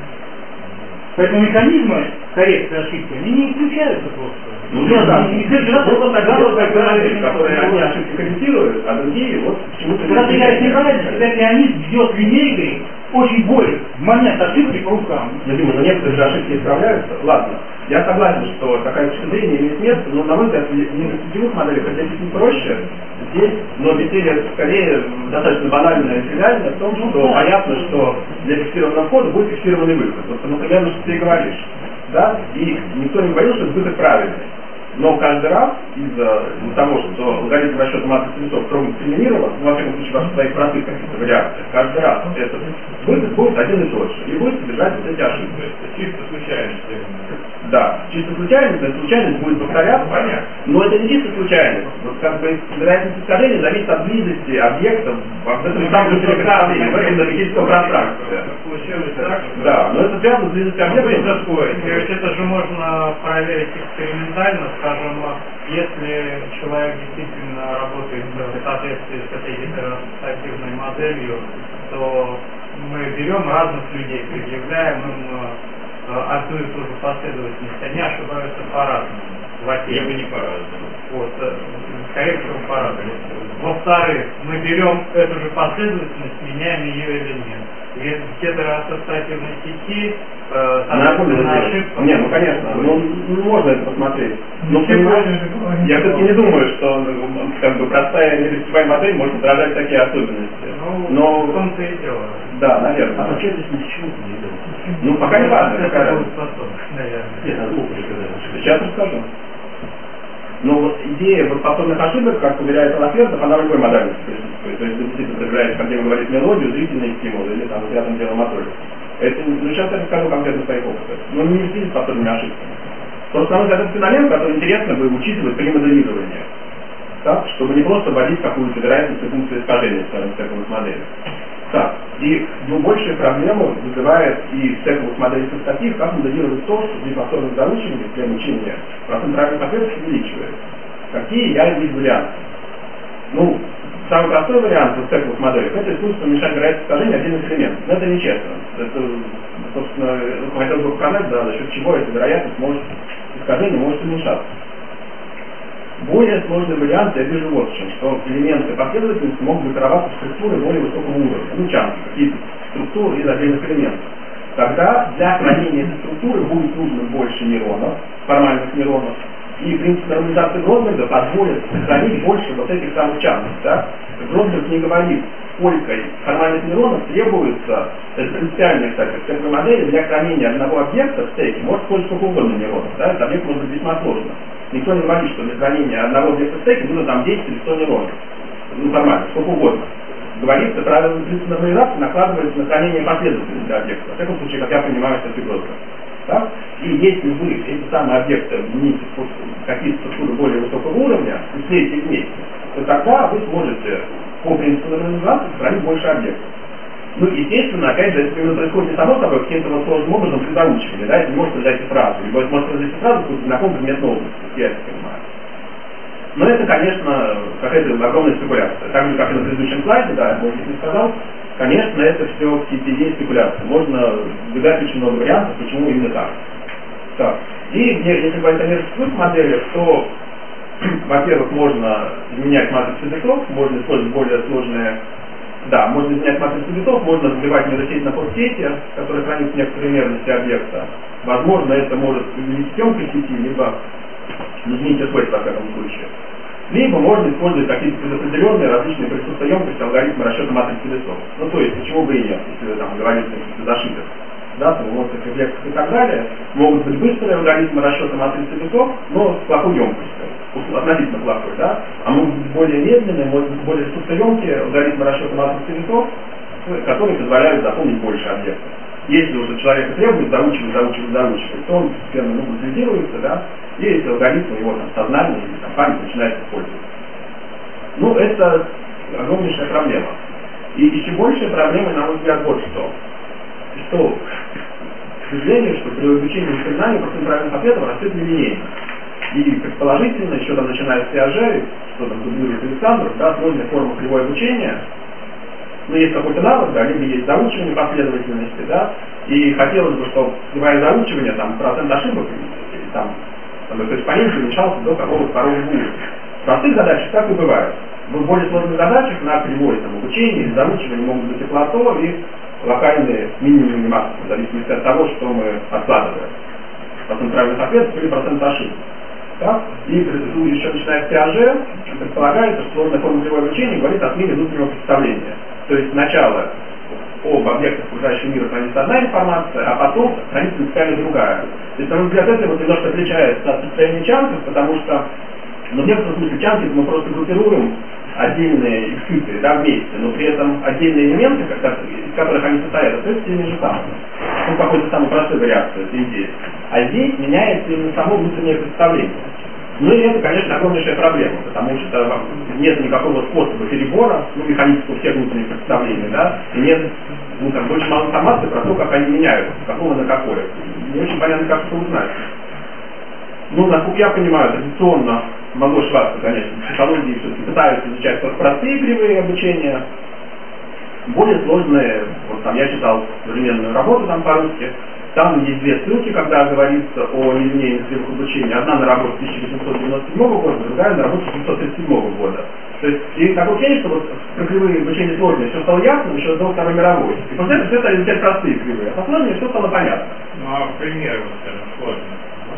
Поэтому механизмы коррекции ошибки, они не исключаются просто. Ну да, и в следующий раз вот тогда которые они ошибки корректируют, а другие вот почему-то... Когда ты играешь неправильно, тебя пианист бьет линейкой очень больно в момент ошибки по рукам. Я думаю, но некоторые же ошибки исправляются. Ладно, я согласен, что такая точка зрения имеет место, но на мой взгляд, в нейросетевых моделях это чуть проще здесь, но объяснение скорее достаточно банальное и тривиальное в том, что понятно, что для фиксированного входа будет фиксированный выход. Вот, например, что ты и говоришь, да, и никто не говорил, что выход правильный. Но каждый раз из-за того, что алгоритм расчета матрицы весов строго дискриминирован, во всяком случае, в своих простых каких-то вариациях, каждый раз этот выход будет один и тот же, и будет содержать вот эти ошибки. То есть чисто случайность. Да, чисто случайность, но случайность будет повторяться, понятно. Но это не чисто случайность. Вот как бы вероятность искажения зависит от близости объектов в этом самом представлении, в этом логическом пространстве. Получилось так, что... Да, но это связано с близостью объектов. То есть это же можно проверить экспериментально, скажем, если человек действительно работает в соответствии с этой гетеросоциативной моделью, то мы берем разных людей, предъявляем им одну и ту же последовательность, они ошибаются по-разному. Либо не по-разному. Вот, скорее всего, по-разному. Во-вторых, мы берем эту же последовательность, меняем ее или нет. И в гетероассоциативной сети соответственно ошибка. Не, ну конечно, можно это посмотреть. Но понимаешь, я все-таки не думаю, что как бы простая нейросетевая модель может отражать такие особенности. Но в том-то и дело. Да, наверное. А последовательность чего ты не делал? Ну, пока не важно, какая наверное. Нет, надо опыт сказать. Сейчас расскажу. Но вот идея вот повторных ошибок, как уверяет Лафердов, она в любой модальности присутствует. То есть вы действительно проверяете, когда вы говорите мелодию, зрительные стимулы или там рядом дело моторик. Это, ну, сейчас я расскажу конкретно своих опытов. Но не видите повторными ошибками. Просто, на мой взгляд, это феномен, который интересно бы учитывать при моделировании. Так, чтобы не просто вводить какую-то вероятность и функцию искажения, скажем, в стековых моделях. Так, и большие проблемы вызывает и в стековых моделях таких, как моделировать то, что при повторных заучиваниях, при обучении процент правильных ответов увеличивает. Какие я вижу варианты? Ну, самый простой вариант в стековых моделях — это искусство уменьшать вероятность искажения отдельных элементов. Но это нечестно. Это, собственно, хотел бы показать, да, за счет чего эта вероятность может, искажение может уменьшаться. Более сложный вариант я вижу вот в чем, что элементы последовательности могут группироваться в структуры более высокого уровня, ну, чанки, какие-то структуры из отдельных элементов. Тогда для хранения этой структуры будет нужно больше нейронов, формальных нейронов, и принцип нормализации Гродберга позволит сохранить больше вот этих самых чанков. Да? Гродберг не говорит, сколько формальных нейронов требуется, это принципиальная, кстати, в стековой модели для хранения одного объекта в стеке может использовать сколько угодно нейронов, да? Этот объект может быть весьма сложным. Никто не говорит, что для хранения одного объекта в стеке нужно там 10 или 100 нейронов. Ну, формально, сколько угодно. Говорится, правило принцип нормализации накладывается на хранение последовательности объекта. В всяком случае, как я понимаю, что это Гродберг. Так? И если вы эти самые объекты объедините в какие-то структуры более высокого уровня, и слеете вместе, то тогда вы сможете по принципу нормализации сохранить больше объектов. Ну, естественно, опять же, это происходит не само собой, каким-то вот сложным образом при заучивании, да, это не может произойти сразу, либо это может произойти сразу, потому что знаком предметной области, я это понимаю. Но это, конечно, какая-то огромная спекуляция. Так же, как и на предыдущем слайде, да, я не сказал, конечно, это все есть спекуляция. Можно выдать очень много вариантов, почему именно так. Так. И если говорить о нейросетевых моделях, то, во-первых, можно изменять матрицу весов, можно использовать более сложные... Да, можно изменять матрицу весов, можно разбивать нейросеть на подсети, которые хранят некоторые мерности объекта. Возможно, это может увеличить емкость сети, либо изменить свойства в этом случае. Либо можно использовать какие-то предопределенные различные присутствия емкости алгоритмы расчета матрицы весов. Ну, то есть, почему бы и нет, если там говорить о каких-то зашитых, да, там, эмоциях, рефлексах и так далее, могут быть быстрые алгоритмы расчета матрицы весов, но с плохой емкостью, относительно плохой, да, а могут быть более медленные, могут быть более ресурсоемкие алгоритмы расчета матрицы весов, которые позволяют запомнить больше объектов. Если уже человек требует заучивать, то он постепенно консолидируется, да, и эти алгоритмы его там сознание или там, память начинает использовать. Ну, это огромнейшая проблема. И еще большая проблема, на мой взгляд, вот что, к сожалению, что при обучении воспоминаний процент правильных ответов растет нелинейно. И предположительно, еще там начиная с Пиаже, что там дублирует Александров, да, сложная форма кривое обучения, но есть какой-то навык, да, либо есть заучивание последовательности, да, и хотелось бы, чтобы кривое заучивание, там, процент ошибок, или там экспонент уменьшался до какого-то второго уровня. В простых задачах так и бывает. В более сложных задачах на кривое там, обучение или заучивание могут быть и плато, и локальные минимумы максимумы, в зависимости от того, что мы откладываем. Процент правильных ответов или процент ошибок. Да? И еще начиная с Пиаже, предполагается, что сложная форма кривое обучения говорит о смене внутреннего представления. То есть сначала об объектах окружающего мира хранится одна информация, а потом хранится принципиально другая. То есть, на мой взгляд, это вот немножко отличается от состояния чанков, потому что в некотором смысле чанки мы просто группируем отдельные эксклюзии, да, вместе, но при этом отдельные элементы, из которых они состоят, это теми же самыми. Ну, какой-то самый простой вариации этой идеи. А здесь меняется именно само внутреннее представление. Ну и это, конечно, огромнейшая проблема, потому что нет никакого способа перебора, ну, механического всех внутренних представлений, да, и нет, ну, там, очень мало информации про то, как они меняются, с какого на какое. Не очень понятно, как это узнать. Ну, насколько я понимаю, традиционно, могу ошибаться, конечно, в психологии все-таки пытаются изучать только простые кривые обучения, более сложные, вот там я читал современную работу там по-русски, там есть две ссылки, когда говорится о нелинейных кривых обучения. Одна на работу 1897 года, другая на работу 1937 года. То есть, и такое ощущение, что вот про кривые обучения сложные все стало ясно еще до Второй мировой. И после этого все стали изучать простые кривые, а по сложнее все стало понятно. Ну а примеры, вот, скажем, сложные.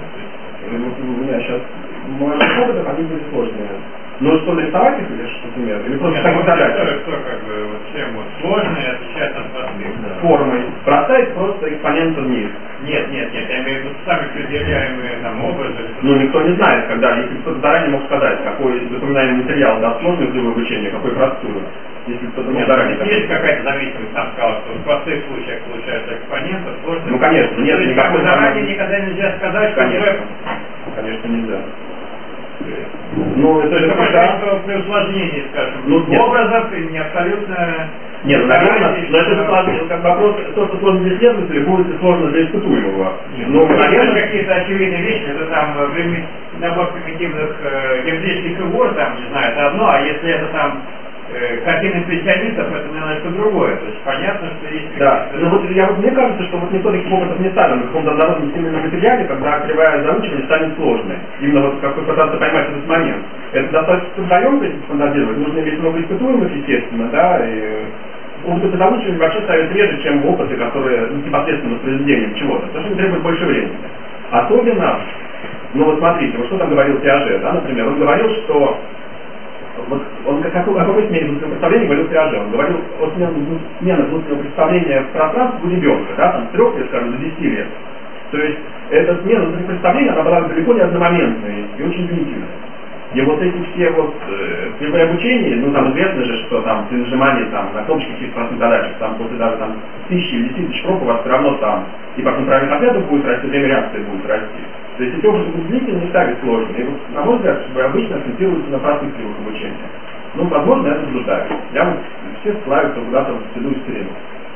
Вот у меня сейчас в моих опытах они были сложные. Ну что, нарисовать их или что, например? Или просто такой задача? Что как бы вот чем вот сложные отличается от простых? Да. Формой. Простая это просто экспонент вниз. Нет, я имею в виду сами предъявляемые там образы. Ну никто не знает, когда, если кто-то заранее мог сказать, какой запоминаемый материал даст сложную кривое обучение, какой простую. Если кто-то мог заранее сказать. Есть какая-то зависимость, там сказал, что в простых случаях получается экспонент, а сложных... Ну конечно, нет никакой... Заранее никогда нельзя сказать, что... Конечно, нельзя. Ну, это же какое-то при усложнении, скажем, ну, образов и не абсолютно... Нет, наверное, но это же как вопрос, то, что сложно для исследователя, будет и сложно для испытуемого. Ну, наверное, какие-то очевидные вещи, это там набор примитивных геометрических фигур, там, не знаю, это одно, а если это там картины специалистов, это, наверное, что другое. То есть понятно, что есть... Да, но вот, мне кажется, что вот никто таких опытов не ставил на каком-то однородном стимульном материале, когда кривая заучивание станет сложной. Именно вот как пытаться поймать этот момент. Это достаточно трудоемко, если стандартизировать. Нужно иметь много испытуемых, естественно, да, и опыты по заучиванию вообще ставят реже, чем опыты, которые непосредственно с произведением чего-то. Потому что они требуют больше времени. Особенно, ну вот смотрите, вот что там говорил Пиаже, да, например, он говорил, что вот он о какой смене внутреннего представления говорил Пиаже. Он говорил о смене внутреннего представления в пространстве у ребенка, да, там с 3 лет, скажем, до 10 лет. То есть эта смена внутреннего представления, она была далеко не одномоментной и очень длительной. И вот эти все вот при обучении, ну там известно же, что там при нажимании там на кнопочки каких-то простых задачек, там после даже там 1000 или 10 тысяч проб у вас все равно там и потом правильных ответов будет расти, время реакции будет расти. То есть эти образы будут длительные, не ставить сложные. И вот, на мой взгляд, обычно акцентируются на простых кривых обучения. Ну, возможно, это заблуждает. Я вот все ссылаются куда-то в седую старину.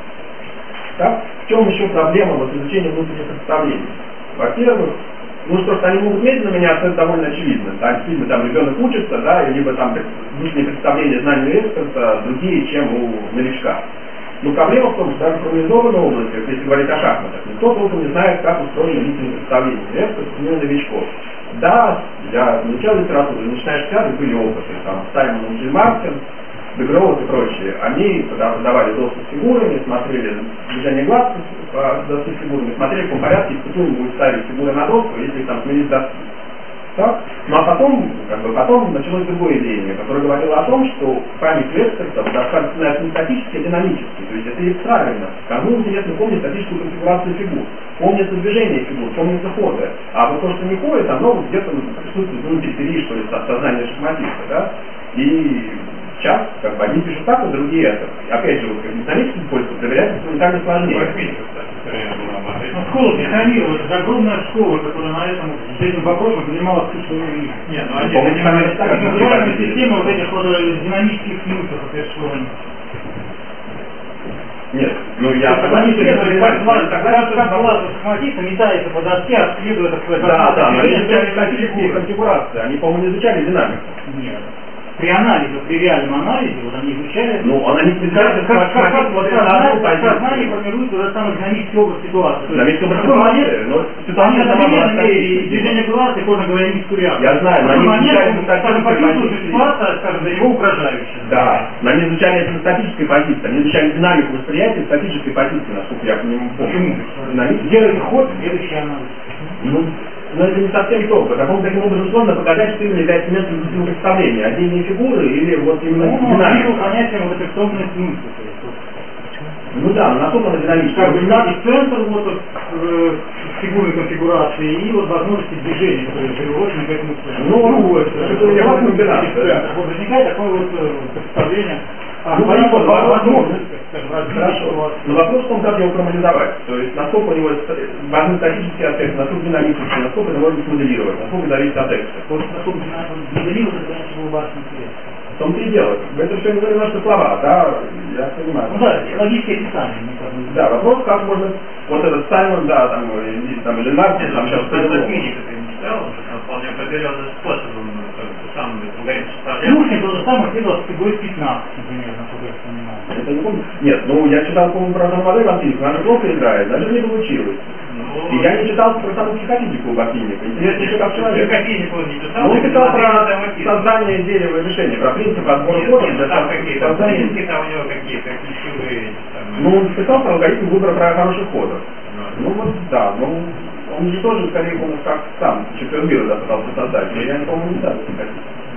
Так, в чем еще проблема вот изучения внутренних представлений? Во-первых, ну что ж, они могут медленно меняться, это довольно очевидно. Да, действительно, там ребенок учится, да, либо там внутренние представления, знания у эксперта другие, чем у новичка. Но проблема в том, что даже в формализованной области, если говорить о шахматах, никто толком не знает, как устроены внутренние представления. Эксперт, например, новичков. Да, я изучал литературу, начиная с 60-х были опыты, там, Саймон Дж. Мартин, Дегроут и прочие. Они, когда давали доску с фигурами, смотрели движение глаз по доске с фигурами, смотрели, в каком порядке испытуемый будет ставить фигуры на доску, если их там сменить доски. Так? Ну а потом, потом началось другое веяние, которое говорило о том, что память экспертов достаточно не статически, а динамически. То есть это и правильно. Кому интересно помнить статическую конфигурацию фигур, помнится движение фигур, помнится ходы. А вот то, что не ходит, оно вот где-то присутствует внутри периферии, что ли, сознания шахматиста. Да? И сейчас, как бы, одни пишут так, а другие это. Опять же, вот как динамический пользу проверяется фундаментально сложнее. Школа Пихамирова, это же огромная школа, которая на этим вопросом занималась ключевым лицом. Нет, ну они так называемая система вот этих вот динамических фьюзов, опять что они. Нет, ну я Они следуют, как да, глаз схватится, метается по доске, обследуя, так сказать, да, но они изучали статические конфигурации, они, по-моему, не изучали динамику. Нет. При анализе, при реальном анализе, вот они изучали, Ну, она не специально как сознание формирует вот этот самый динамический образ ситуации. Динамический образ В какой момент ситуации, но они ситуация сама была одновременно мерили статической. движение глаз и кожно-галактическую реакцию. Я знаю, но В какой они момент изучали он, статической скажем, почувствовал, что позиции. ситуация, скажем, для него угрожающая. Да, но они изучали это на статической позиции, они изучали динамику восприятия статической позиции, насколько я помню. Почему? Динамику. Делает ход, следующий анализ. Ну, но это не совсем то, потому что таким образом сложно показать, что именно является местом искусственного представления, отдельные фигуры или вот именно Он динамика. видел понятие вот эффективной смысла. Ну да, но насколько она динамична. Как бы и центр вот фигурной конфигурации и вот возможности движения, которые приурочены к этому центру. Ну, это невероятная комбинация, да. Вот возникает такое вот представление о Ну, хорошо, возможностях, скажем, развития Хорошо. ситуации. Но вопрос в том, как его формализовать. То есть, насколько у него важны статические аспекты, насколько динамические, насколько это можно смоделировать, насколько зависит от текста. Вот насколько моделировать, это, конечно, было важно интересно. В том-то и дело. Это все немножко слова, да, я понимаю. Ну да, логическое описание, мне кажется. Да, вопрос, как можно, вот этот Саймон, да, или Мартин, там сейчас Физика ты не читал, что там вполне определенным способом сам алгоритм составлял. Слушай, то же самое следовало с фигурой 15, например, насколько я понимаю. Это не помню. Нет, ну я читал, по-моему, про модель Ватиника, она же плохо играет, даже не получилось. И я не читал про саму психофизику у Ватиника. Интересно еще как человек. Психофизику он не читал. Он писал про создание дерева решения, про принцип отбора кодов для там какие-то создания. там у него какие-то ключевые. Ну, он писал про алгоритм выбора про хороших кодов. Ну вот, да, ну, он же тоже, скорее, он как сам Чемпионбира, да, пытался создать, но я, по-моему, не знаю, как.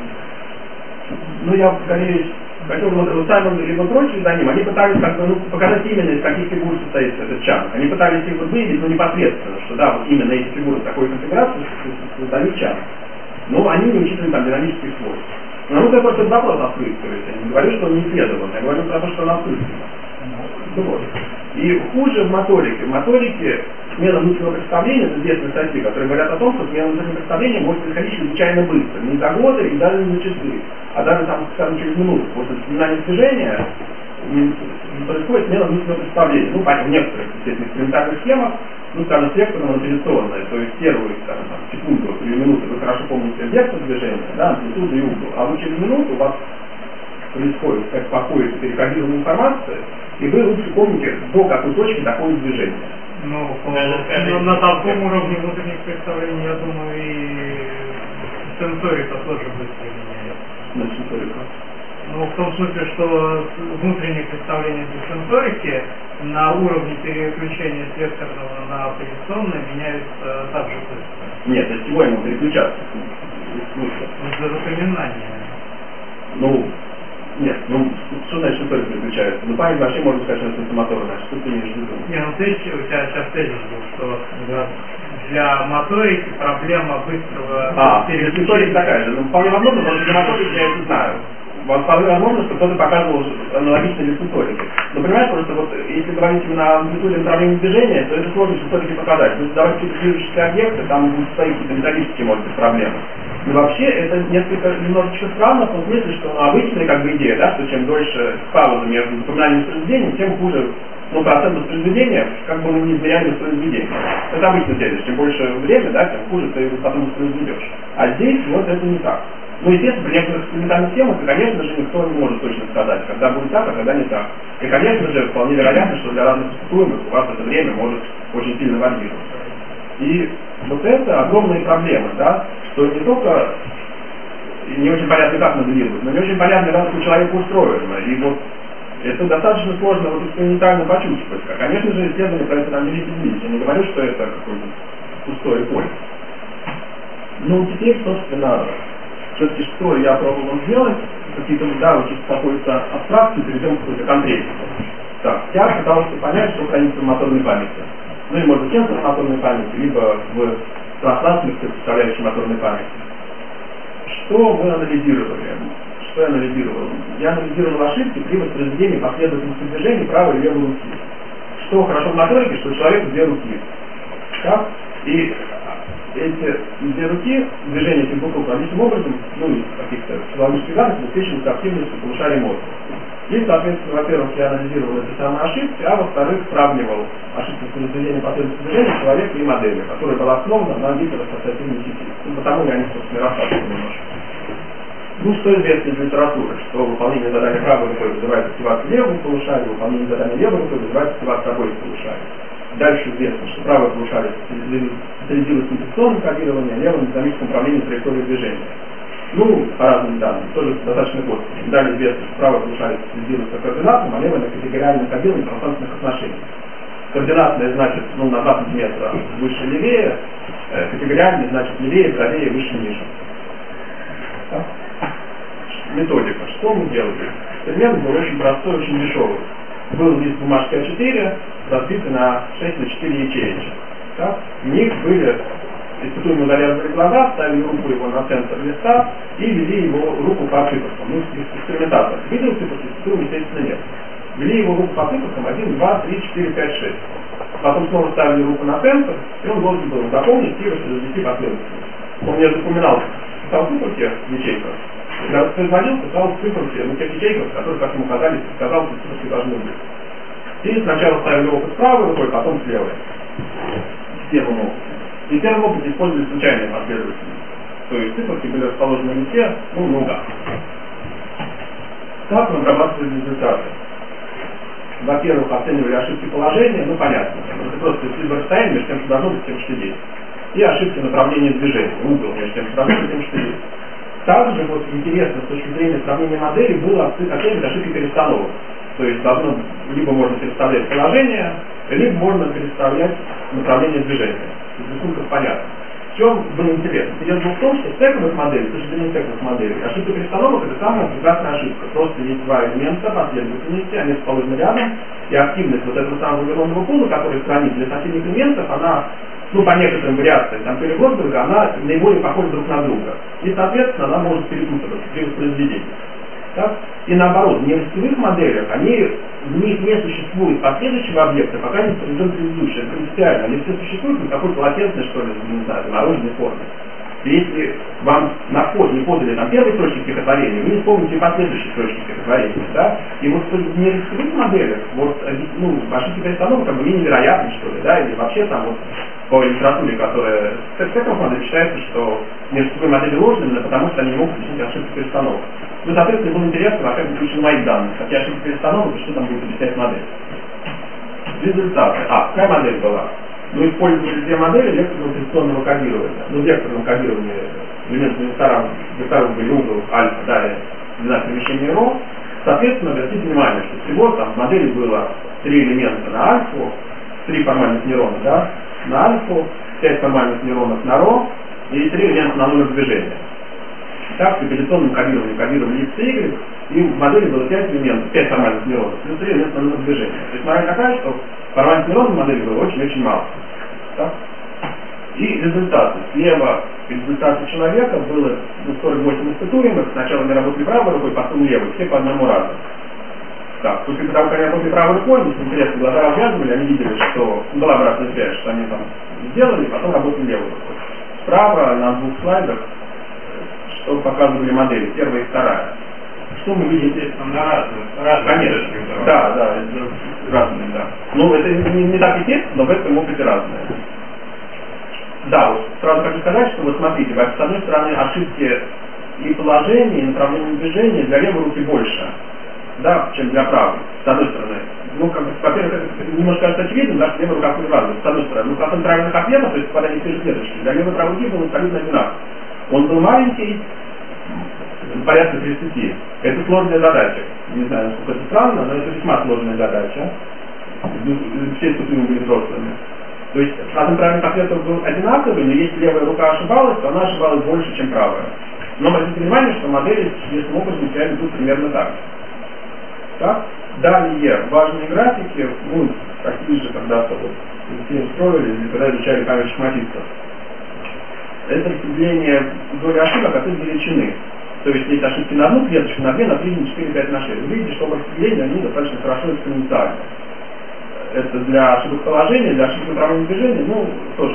Ну, я, скорее, хотел, вот Саймон и вот прочие за ним, они пытались как бы, ну, показать именно, из каких фигур состоит этот чанг. Они пытались их вот выявить, ну, непосредственно, что да, вот именно эти фигуры такой конфигурации создают чанг. Но они не учитывали там динамических свойств. Но ну, это просто вопрос открыт, то есть я не говорю, что он не исследован, я говорю про то, что он открыт. Вот. И хуже в моторике. В моторике смена мысленного представления, это известные статьи, которые говорят о том, что смена мысленного представления может происходить чрезвычайно быстро. Не за годы и даже не за часы, а даже, там, скажем, через минуту. После вспоминания движения происходит смена мысленного представления. Ну, в некоторых, естественно, экспериментальных схемах, ну, скажем, секторно-манипуляционное, то есть первую, скажем, там, секунду или минуту вы хорошо помните вектор движения, да, амплитуду и угол, а вы через минуту у вас происходит, как покоится перекодированная информация, и вы лучше помните, до какой точки доходит движение. Ну, на таком уровне внутренних представлений, я думаю, и сенсорика тоже быстро меняется. Значит, сенсорика. Ну, в том смысле, что внутренние представления для сенсорики на уровне переключения с векторного на позиционное меняются так же быстро. Нет, от чего ему переключаться? За запоминание. Ну, нет, ну, что значит сенсорика переключается? Ну, память вообще можно сказать, что это сенсомоторная. Что ты имеешь в виду? Не, ну ты у тебя сейчас тезис был, что для моторики проблема быстрого переключения. Сенсорика такая же. Ну, вполне возможно, потому что для моторики я это знаю. Вполне возможно, что кто-то показывал аналогично для сенсорики. Но понимаете, просто вот, если говорить именно о амплитуде направления движения, то это сложно сенсорики показать. То есть давать какие-то движущиеся объекты, там будут свои какие-то методические, может быть, проблемы. Но вообще это немножечко странно в том смысле, что обычная как бы идея, да, что чем дольше пауза между запоминанием и воспроизведением, тем хуже, ну, процент воспроизведения, как бы не измеряем воспроизведение. Это обычная идея, чем больше время, да, тем хуже ты потом воспроизведешь. А здесь вот это не так. Ну, естественно, при некоторых экспериментальных схемах, конечно же, никто не может точно сказать, когда будет так, а когда не так. И, конечно же, вполне вероятно, что для разных испытуемых у вас это время может очень сильно варьироваться. И вот это огромные проблемы, да, что не только не очень понятно, как моделировать, но не очень понятно, как у человека устроено. И вот это достаточно сложно вот экспериментально почувствовать. Конечно же, исследования про это нам велики. Я не говорю, что это какое-то пустое поле. Ну, теперь, собственно, все-таки что я пробовал сделать, какие-то, да, учить какую-то абстракцию, перейдем к какой-то конкретике. Так, я пытался понять, что хранится в моторной памяти. Ну, или, может быть, сенсорной моторной памяти, либо в пространственных составляющих моторной памяти. Что мы анализировали? Что я анализировал? Я анализировал ошибки при воспроизведении последовательности движений правой и левой руки. Что хорошо в моторике, что у человека две руки. Так? И эти две руки, движение этих букв различным образом, ну, из каких-то физиологических данных, обеспечиваются активностью полушария мозга. И, соответственно, во-первых, я анализировал эти самые ошибки, а во-вторых, сравнивал ошибки с произведением последовательности движения человека и модели, которая была основана на гиперассоциативной сети. И потому я о них, собственно, рассказывал немножко. Ну, что известно из литературы, что выполнение задания правой рукой вызывает активацию левого полушария, выполнение задания левой рукой вызывает активацию обоих полушарий. Дальше известно, что правое полушарие специализируется в интенционном кодировании, а левое на динамическом управлении траекторией движения. Ну, по разным данным, тоже достаточно косвенно. Далее известно, что правое полушарие специализируется в координатном, а левое на категориальном кодировании пространственных отношений. Координатное значит, ну, на 2 сантиметра выше левее, категориальное значит левее, правее, выше, ниже. Так. Методика. Что мы делали? Эксперимент был очень простой, очень дешевый. Был лист бумажки А4, разбитый на 6 на 4 ячеечек. Так? В них были испытуемые завязывали глаза, ставили руку его на центр листа и вели его руку по цифрам. Ну, экспериментатор видел цифры, испытуемый, естественно, нет. Вели его руку по цифрам 1, 2, 3, 4, 5, 6. Потом снова ставили руку на центр, и он должен был запомнить и воспроизвести последовательно. Он не запоминал, писал циферки в ячейках. Когда воспроизводил, писал циферки на тех ячейках, которые, как ему казались, казалось, циферки должны быть. И сначала ставили опыт с правой рукой, потом с левой. В первом опыте. И в первом опыте использовали случайные последовательности. То есть циферки были расположены на листе, ну, наугад. Как мы обрабатывали результаты? Во-первых, оценивали ошибки положения, ну понятно, это просто слизбор расстояние между тем, что должно быть, тем, что есть. И ошибки направления движения, угол между тем, что должно быть, тем, что есть. Также вот интересно с точки зрения сравнения модели было оценивать ошибки перестановок. То есть должно, либо можно переставлять положение, либо можно переставлять направление движения. Из рисунков понятно. В чем было интересно? Интерес был в том, что в стековых моделях, с точки зрения стековых моделей, ошибка перестановок это самая прекрасная ошибка. Просто есть два элемента последовательности, они расположены рядом, и активность вот этого самого нейронного пула, который хранит для соседних элементов, она, ну, по некоторым вариациям, там, Перегросберга, она наиболее похожа друг на друга. И, соответственно, она может перепутываться при воспроизведении. Так? И наоборот, в нейросетевых моделях в них не существует последующего объекта, пока не произойдет предыдущее. Это принципиально. Они все существуют в какой-то латентной, что ли, не знаю, замороженной форме. И если вам на вход не подали там первый строчки стихотворения, вы не вспомните последующие строчки стихотворения. Да? И вот в нейросетевых моделях вот, ну, ошибки перестановок как бы менее вероятны, что ли, да, или вообще там вот по литературе, которая с этого модель считается, что нейросетевые модели ложные, именно потому что они не могут объяснить ошибки перестановок. Ну, соответственно, было интересно, во всяком случае, моих данных, какие ошибки перестановок и что там будет объяснять модель. Результаты. Какая модель была? Мы использовали две модели векторного позиционного кодирования. Ну, в векторном кодировании элементы векторов были угол, альфа, далее длина перемещения ρ. Соответственно, обратите внимание, что всего там в модели было 3 элемента на альфу, 3 формальных нейрона, да, на альфу, 5 формальных нейронов на ρ и 3 элемента на номер движения. Так, при позиционном кодировании кодировали x и y, и в модели было 5 элементов, 5 формальных нейронов, плюс 3 элемента на номер движения. То есть модель такая, что формальных нейронов в модели было очень-очень мало. Так? И результаты. Слева результаты человека было 48 испытуемых, сначала они работали правой рукой, потом левой, все по одному разу. Так, после того, как они работали правой рукой, они интересно глаза развязывали, они видели, что была обратная связь, что они там сделали, потом работали левой рукой. Справа на 2 слайдах, что показывали модели, первая и вторая. Что мы видим? На разные. Конечно. Да, разные, да. Ну, это не так естественно, но в этом опыте разные. Да, вот сразу хочу сказать, что вот смотрите, с одной стороны ошибки и положения, и направления движения для левой руки больше, да, чем для правой, с одной стороны. Ну, как бы, во-первых, это немножко кажется очевидным, да, что левая рука хуже правой, с одной стороны. Ну, процент правильных ответов, то есть попадание в те же клеточки, для левой и правой руки был абсолютно одинаковый. Он был маленький, порядка 30. Это сложная задача. Не знаю, насколько это странно, но это весьма сложная задача. Все испытуемые были взрослыми. То есть процент правильных ответов был одинаковый, но если левая рука ошибалась, то она ошибалась больше, чем правая. Но обратите внимание, что модели чудесным образом себя ведут примерно так. Так? Далее важные графики, ну, такие же когда-то вот все строили, когда изучали память шахматистов. Это распределение доли ошибок от их величины. То есть есть ошибки на одну клеточку, на 2, на 3, на 4, 5, на 6. Вы видите, что в распределении они достаточно хорошо экспоненциальны. Это для ошибок положения, для ошибок направления движения, ну, тоже,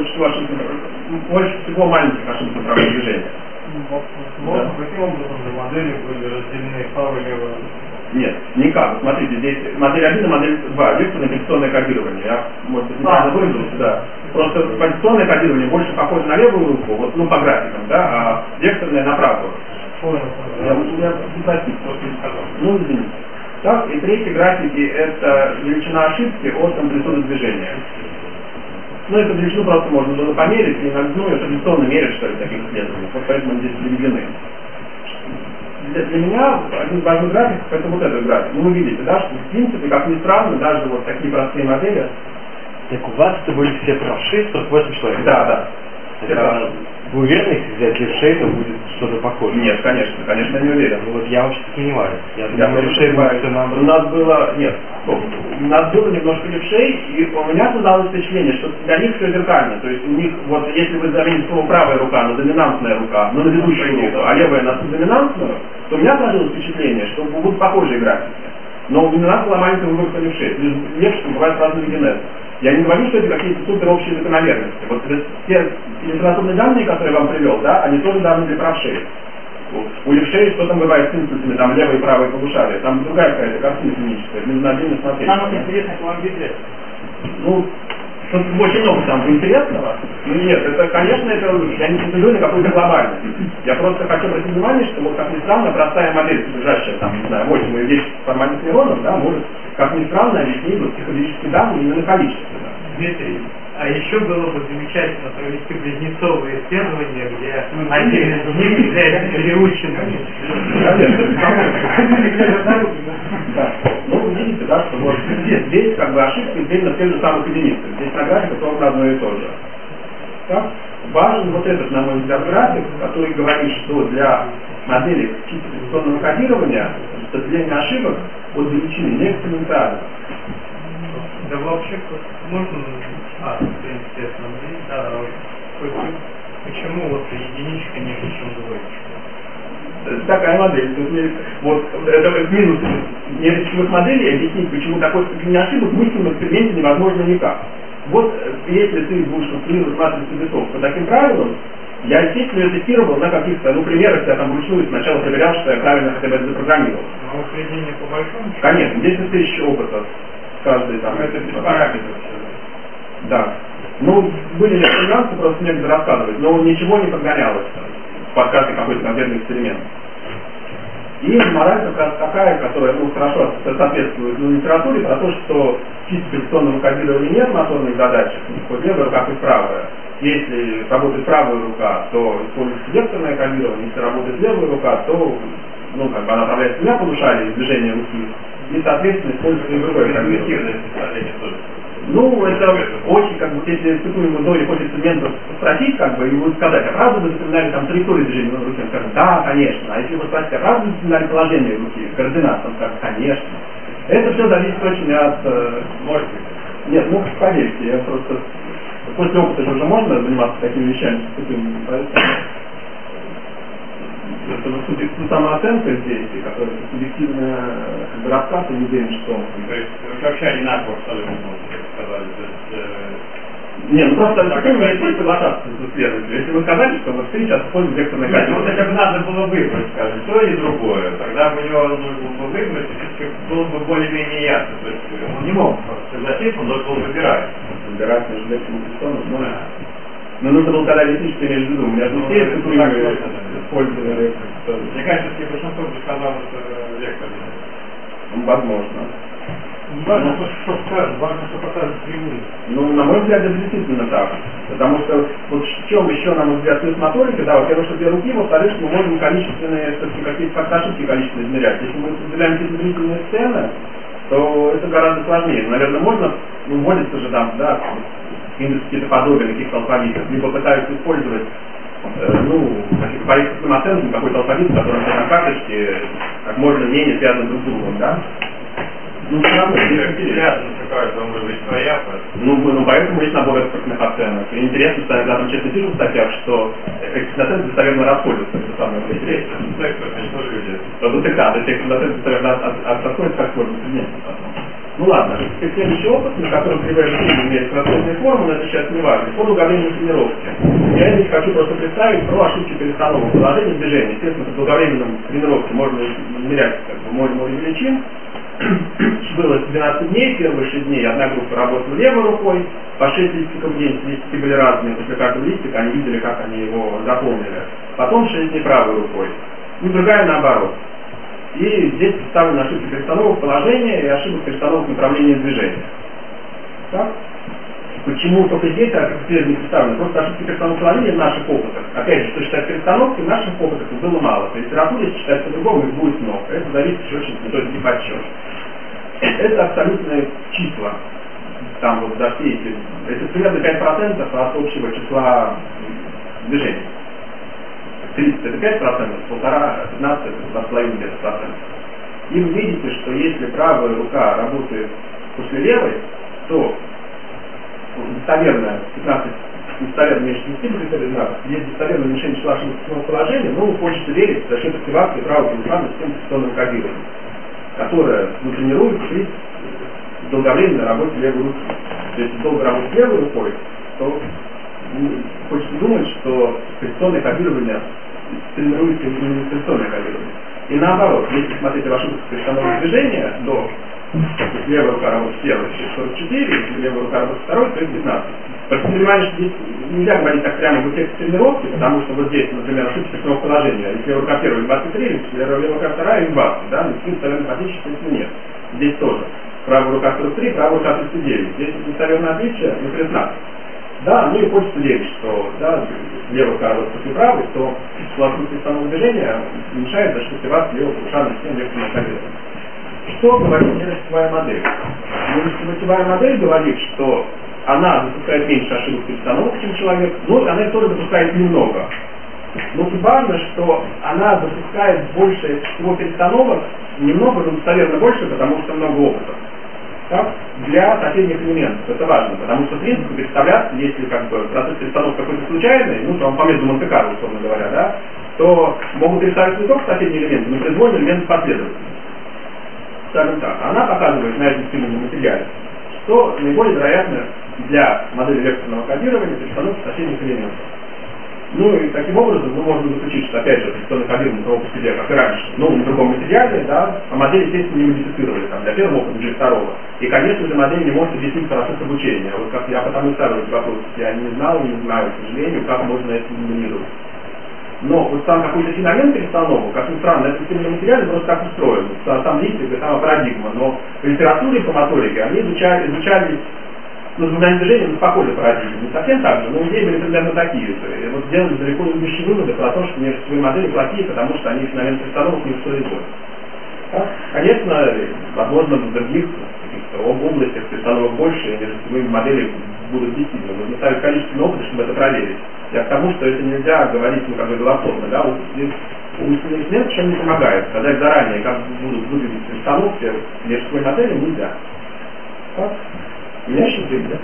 больше всего маленьких ошибок направления движения. Каким образом модели были разделены правой и левой? Нет, никак. Смотрите, здесь модель 1 и модель 2, векторное позиционное кодирование. Я, может быть, неправильно выразился, да. Просто позиционное кодирование больше похоже на левую руку, вот, ну, по графикам, да, а векторное на правую. Я спросить, просто не сказал. Ну, извините. Так, и третий графики это величина ошибки от амплитуды движения. Ну, эту величину просто можно было померить, и иногда, ну, традиционно мерят, что ли, таких исследований. Вот поэтому они здесь приведены. Для меня один из важных графиков это вот этот график. Ну, вы видите, да, что в принципе, как ни странно, даже вот такие простые модели. Так у вас это были все правши, 48 человек? Да, да. Вы уверены, если взять Левшейна, будет что-то похожее? Нет, конечно, не уверен. Ну, вот я вообще сомневаюсь. Я думаю, Левшей будет все нам... У нас было, нет, у нас было немножко левшей, и у меня создалось впечатление, что для них все зеркально. То есть у них, вот если вы замените слово правая рука на доминантная рука, на ведущую руку, а левая на доминантную, то у меня сложилось впечатление, что будут похожие графики. Но у доминанта была маленькая выборка левшей. Левшей бывает разный генез. Я не говорю, что это какие-то супер общие закономерности. Вот те литературные данные, которые я вам привел, да, они тоже данные для правшей. У левшей что там бывает с институтами, там левое и правое полушарие, там другая какая-то картина клиническая, нужно отдельно смотреть. Самое интересное к вам беседе. Ну, тут очень много там интересного. Ну нет, это, конечно, это я не претендую на какую-то глобальность. Я просто хочу обратить внимание, что вот как ни странно, простая модель, содержащая там, не знаю, 8 или 10 формальных нейронов, да, может, как ни странно, объяснить вот психологические данные именно количественно. Дмитрий, а еще было бы замечательно провести близнецовые исследования, где один из них является переученным. Да. Ну, вы видите, да, что вот здесь как бы ошибка именно в тех же самых единицах. Здесь на графике ровно одно и то же. Так? Важен вот этот, на мой взгляд, график, который говорит, что для модели чисто позиционного кодирования распределение ошибок от величины не экспоненциально. Да вообще можно, в принципе, остановить, да, почему вот единичка не чем двоечка? Такая модель. Тут вот это минус неречевых моделей объяснить, почему такое распределение ошибок в мысленном эксперименте невозможно никак. Вот если ты будешь конструировать матрицу весов по таким правилам, я, естественно, ее тестировал на каких-то, примерах, я там вручную сначала проверял, что я правильно хотя бы это запрограммировал. А усреднение по большому? Конечно, 10 тысяч опытов. Каждый там. Это без параметров. Да. Ну, были эксперименты, просто некогда рассказывать, но ничего не подгонялось под каждый какой-то конкретный эксперимент. И мораль как раз такая, которая хорошо соответствует литературе, про то, что чисто позиционного кодирования нет в моторных задачах, хоть левая рука, хоть правая. Если работает правая рука, то используется векторное кодирование, если работает левая рука, то она направляет себя полушарие движения руки, и, соответственно, используется и другое кодирование. Ну, это очень, если испытуемый доли хоть инструментов спросить, и вы сказать, а правда вы запоминали там траекторию движения руки, он скажет, да, конечно. А если вы спросите, а правда вы запоминали положение руки, координат, он скажет, конечно. Это все зависит очень от... Нет, поверьте, я просто... После опыта же уже можно заниматься такими вещами, испытуемыми, поэтому... Это самооценка здесь, которая субъективная рассказ, и не верим, что... То есть вообще одинаково абсолютно сказали. Не, просто не стоит соглашаться с исследователем. Если вы сказали, что вы сейчас используете векторное кодирование. Хотя бы надо было выбрать, скажем, то и другое. Тогда бы у него нужно было выбрать, было бы более-менее ясно. То есть он не мог согласиться, он должен был выбирать. Выбирать между векторным позиционным, но нужно было тогда объяснить, что имеешь в виду. У меня же все испытуемые использовали. Мне кажется, если большинство бы сказало, что вектор. Возможно. Не важно, что скажет, важно, что покажет кривую. На мой взгляд, это действительно так. Потому что вот в чем еще, на мой взгляд, плюс моторики, да, во-первых, что две руки, во-вторых, мы можем количественные, какие-то ошибки количественно измерять. Если мы определяем какие-то длительные сцены, то это гораздо сложнее. Наверное, можно, вводится же там, да, какие-то подобия каких-то алфавитов, либо пытаются использовать по экспертным оценкам какой-то алфавит, который на карточке как можно менее связан друг с другом, да? Все равно, он может быть своя. Поэтому есть набор экспертных оценок. И интересно, что иногда там честно пишут в статьях, что экспертные оценки достоверно расходятся. Это самое интересное. Они тоже люди. То есть экспертные оценки достоверно расходятся, как можно применять потом. Ну ладно, следующий опыт, на котором кривая жизнь имеет процентные формы, но это сейчас не важно. По долговременной тренировке. Я здесь хочу просто представить про ошибки перестановок положения движения. Естественно, по долговременной тренировке можно измерять море величин. Было 12 дней, первые 6 дней одна группа работала левой рукой, по 6 листиков в день, листики были разные, после каждого листика они видели, как они его заполнили. Потом 6 дней правой рукой, и другая наоборот. И здесь представлены ошибки перестановок положения и ошибок перестановок направления движения. Так? Почему только здесь ошибки не представлены? Просто ошибки перестановок положения в наших опытах. Опять же, что считать перестановки, в наших опытах их было мало. В литературе, если читать по-другому, их будет много. Это зависит очень от методики подсчета. Это абсолютные числа. Там вот за все эти... Это примерно 5% от общего числа движений. 30 это 5%, 1,5, 15 это 2,5 где-то процентов. И вы видите, что если правая рука работает после левой, то достоверное 15, достоверно меньше 10, есть достоверное уменьшение числа ошибочного положения, но вы хочется верить за счет активации правого полушария системы позиционного кодирования, которая тренирует при долговременной работе левой руки. То есть, если долго работать левой рукой, то хочется думать, что позиционное кодирование тренируется именно позиционное кодирование. И наоборот, если смотреть в ошибках перестановок движения, то если левая рука работает первой, 44, если левая рука работает второй, то это 15. Просто понимаете, что здесь нельзя говорить так прямо в эффекте тренировки, потому что вот здесь, например, ошибки перестановок положения, если левая рука первая 23, если левая рука вторая 20, да, но достоверных отличий нет. Здесь тоже. Правая рука 43, правая рука 39. Здесь достоверное отличие на 13. Да, ну и хочется верить, что да, левая рука работает после правой, то сложность перестановок движения уменьшает за счет активации левого полушарной системы векторного кодирования. Что говорит нейросетевая модель? Нейросетевая модель говорит, что она допускает меньше ошибок перестановок, чем человек, но она их тоже допускает немного. Но важно, что она допускает больше всего перестановок, немного, но достоверно больше, потому что много опыта. Так? Для соседних элементов. Это важно, потому что в принципе представляться, если как бы процесс перестановки какой-то случайный, ну там по методу Монте-Карло, условно говоря, да, то могут переставить не только соседние элементы, но и произвольные элементы последовательно. Скажем так, она показывает на этом стимульном материале, что наиболее вероятно для модели векторного кодирования перестановки соседних элементов. Ну и таким образом мы можем заключить, что опять же перестановное кодирование того по себе, как и раньше, но на другом материале, да, а модель, естественно, не модифицировали там, для первого опыта, для второго. И, конечно же, модель не может объяснить процесс обучения. Вот как я потому и ставлю эти вопросы, я не знал, не знаю, к сожалению, как можно это минимизировать. Но вот сам какой-то феномен перестановок, как ни странно, это стимульный материал просто так устроен. Сам листик, сама парадигма. Но в литературе по моторике они изучали название движения на спокойной парадигме. Не совсем так же, но идеи были примерно такие же. И вот сделали далеко не идущие выводы про то, что нейросетевые модели плохие, потому что они феномен перестановок не воспроизводят. Конечно, возможно, в других областях перестановок больше, нейросетевые модели будут действительно. Нужно ставить количественный опыт, чтобы это проверить. Я к тому, что это нельзя говорить, ну, как бы голословно, да, умственный инструмент чем не помогает. Сказать заранее, как будут выглядеть перестановки нейросетевой модели, нельзя. Так? Меня еще время, да?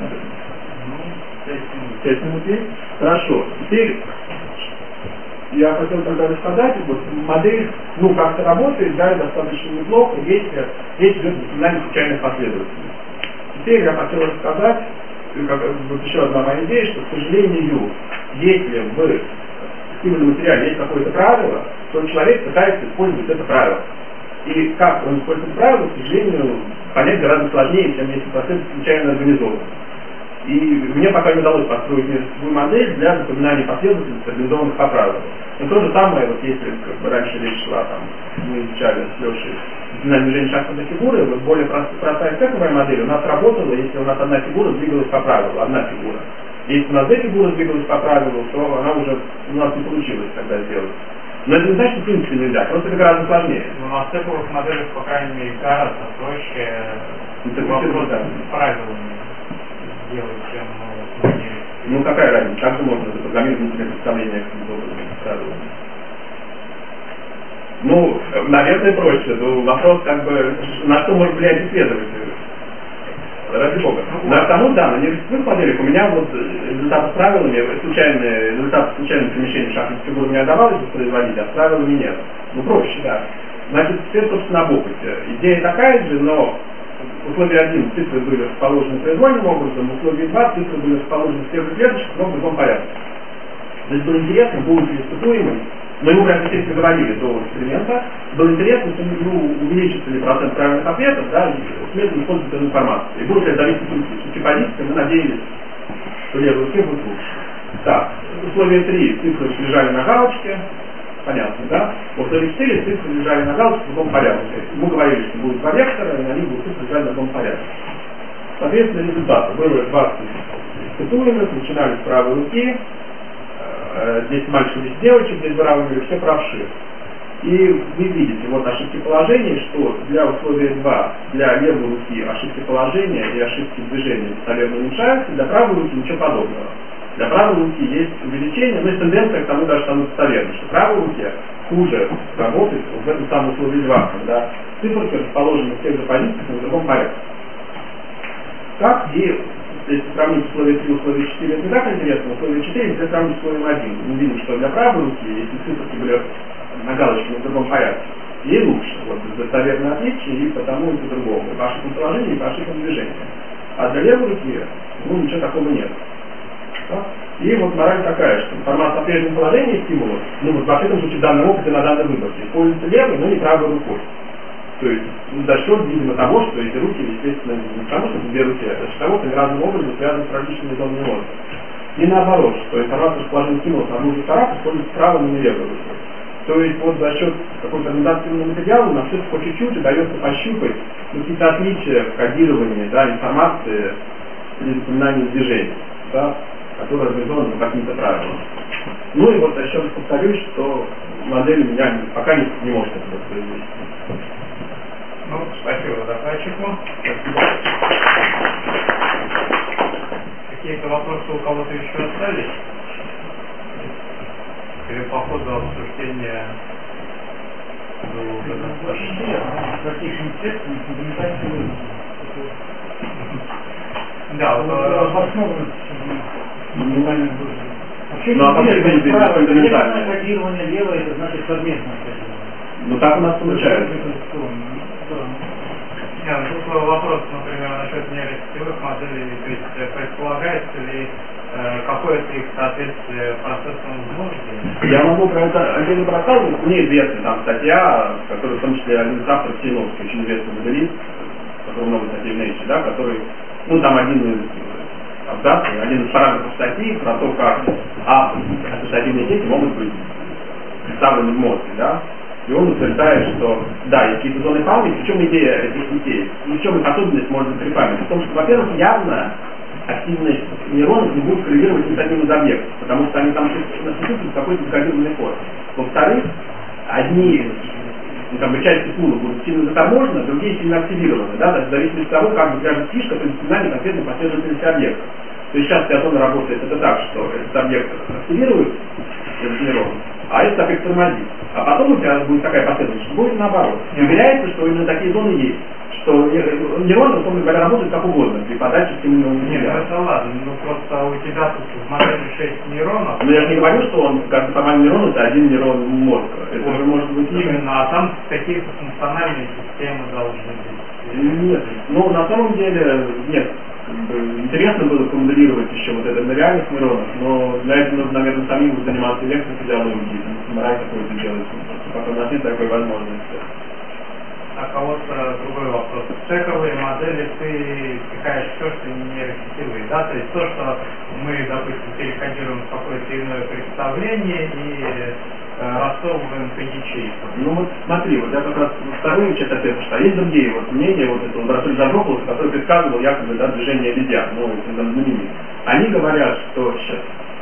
5 минут есть? Хорошо. Теперь я хотел тогда рассказать, вот модель, ну, как-то работает, да, достаточно неплохо, если речь идет о запоминании случайных последовательностей. Теперь я хотел рассказать, как, вот еще одна моя идея, что, к сожалению, если в стимульном материале есть какое-то правило, то человек пытается использовать это правило. И как он использует правила, к сожалению, понять гораздо сложнее, чем если процесс случайно организован. И мне пока не удалось построить нейросетевую модель для запоминания последовательностей, организованных по правилам. Но то же самое, вот если как бы раньше речь шла, там, мы изучали с Лешей запоминание движения шахматной фигуры, вот более простая стековая модель у нас работала, если у нас одна фигура двигалась по правилу, одна фигура. Если у нас две фигуры двигалась по правилу, то она уже у нас не получилось тогда сделать. Но это не значит, что в принципе нельзя, просто это гораздо сложнее. Но на стековых моделях, по крайней мере, гораздо проще вопрос с правилами делать, чем ну какая разница, как же можно запрограммировать себе представление к правилам? Ну, наверное, проще. Но вопрос, как бы, на что может влиять исследователь? Ради бога. Но к тому, да, на нейросетевых моделях у меня вот результаты с правилами, результаты случайного перемещения шахматных фигур у меня давалось воспроизводить, а с правилами нет. Ну, проще, да. Значит, теперь, собственно, об опыте. Идея такая же, но в условии 1 цифры были расположены произвольным образом, в условии 2 цифры были расположены в тех же клеточках, но в другом порядке. То есть было интересно, будет ли испытуемый, но ему прямо здесь говорили до эксперимента, было интересно, увеличится ли процент правильных ответов, да, и следовательно использовать эту информацию. И будет ли зависеть от позиции, мы надеялись, что левые руки будут лучше. Так, условие 3 цифры лежали на галочке, понятно, да? В условии 4 цифры лежали на галочке в другом порядке. Мы говорили, что будет 2 вектора, и на них будут цифры лежать в другом порядке. Соответственно, результаты. Было 20 испытуемых, начинали с правой руки, здесь мальчик, здесь девочек, здесь выравнивали все правши. И вы видите, вот ошибки положения, что для условия 2, для левой руки ошибки положения и ошибки движения достоверно уменьшаются, для правой руки ничего подобного. Для правой руки есть увеличение, но есть тенденция к тому, даже становится достоверно, что правой руке хуже работает в этом самом условии 2, когда циферки расположены в тех же позициях, но в другом порядке. Так, и если сравнить условие 3 и условие 4, это не так интересно, условие 4, если сравнить с условием 1, мы видим, что для правой руки, если циферки были на галочке, но в другом порядке, ей лучше, вот достоверное отличие, и потому и по-другому, и по ошибкам положения, и по ошибкам движения. А для левой руки, ничего такого нет. И вот мораль такая, что информация о прежнем положении стимула, во всяком случае в данном опыте на данной выборке, используется левой, но не правой рукой. То есть за счет, видимо, того, что эти руки, естественно, не потому что две руки, а за счет того, что они разным образом связаны с различными зонами мозга. И наоборот, что информация о положении стимулов на двух векторах используется правой, но не левой рукой. То есть вот за счет какой-то организационного материала нам все по чуть-чуть удается пощупать какие-то отличия в кодировании, да, информации или запоминании движений, да, которые организованы по каким-то правилам. Ну и вот еще раз повторюсь, что модель у меня пока не может это воспроизвести. Ну, спасибо докладчику. Какие-то вопросы у кого-то еще остались? Или по ходу обсуждения практическим средством фундаментальной да, обоснованность фундаментальной вообще фундаментальное кодирование левое, это значит совместное кодирование. Ну так у нас получается. Нет, тут вопрос, например, насчет нейросетевых моделей, то есть предполагается ли какое-то их соответствие процессам возможностей? Я могу про это отдельно рассказывать. Мне известна там статья, которую в том числе один из авторов Синовский, очень известный моделист, который много статей в Nature, да, который, там один из абзацев, один из параграфов статьи про то, как ассоциативные сети могут быть представлены в мозге, да. И он утверждает, что да, есть какие-то зоны памяти, в чем идея этих сетей, и в чем их особенность может быть при памяти. В том, что, во-первых, явно активность нейронов не будет коррелировать ни с одним из объектов, потому что они там присутствуют в какой-то закодированной форме. Во-вторых, одни части пула будут сильно заторможены, другие сильно активированы, да, в зависимости от того, как выглядит фишка при воспоминании конкретной последовательности объектов. То есть сейчас зона работает это так, что этот объект активирует этот нейрон, а этот объект тормозит. А потом у тебя будет такая последовательность, что будет наоборот. И уверяется, что именно такие зоны есть. Что нейроны, условно говоря, работают как угодно при подаче стимульного материала. Нет, это ладно, просто у тебя тут в модели 6 нейронов. Но я же не говорю, что он, как формальный нейрон, это один нейрон мозга. Это уже может быть именно, а там какие-то функциональные системы должны быть. Нет, на самом деле, нет. Интересно было помоделировать еще вот это на реальных нейронах, но для этого нужно, наверное, самим заниматься электрофизиологией, мораль какой-то делать, пока у нас нет такой возможности. А кого-то другой вопрос. Чековые модели ты пихаешь все, что не нейросетевые, да? То есть то, что мы, допустим, перекодируем в какое-то иное представление и рассовываем по ячейкам. Смотри, я как раз вторую часть ответа, что есть другие мнения, этого лаборатории Задрополоса, который предсказывал якобы движение обезьян, это знаменитый. Они говорят, что сейчас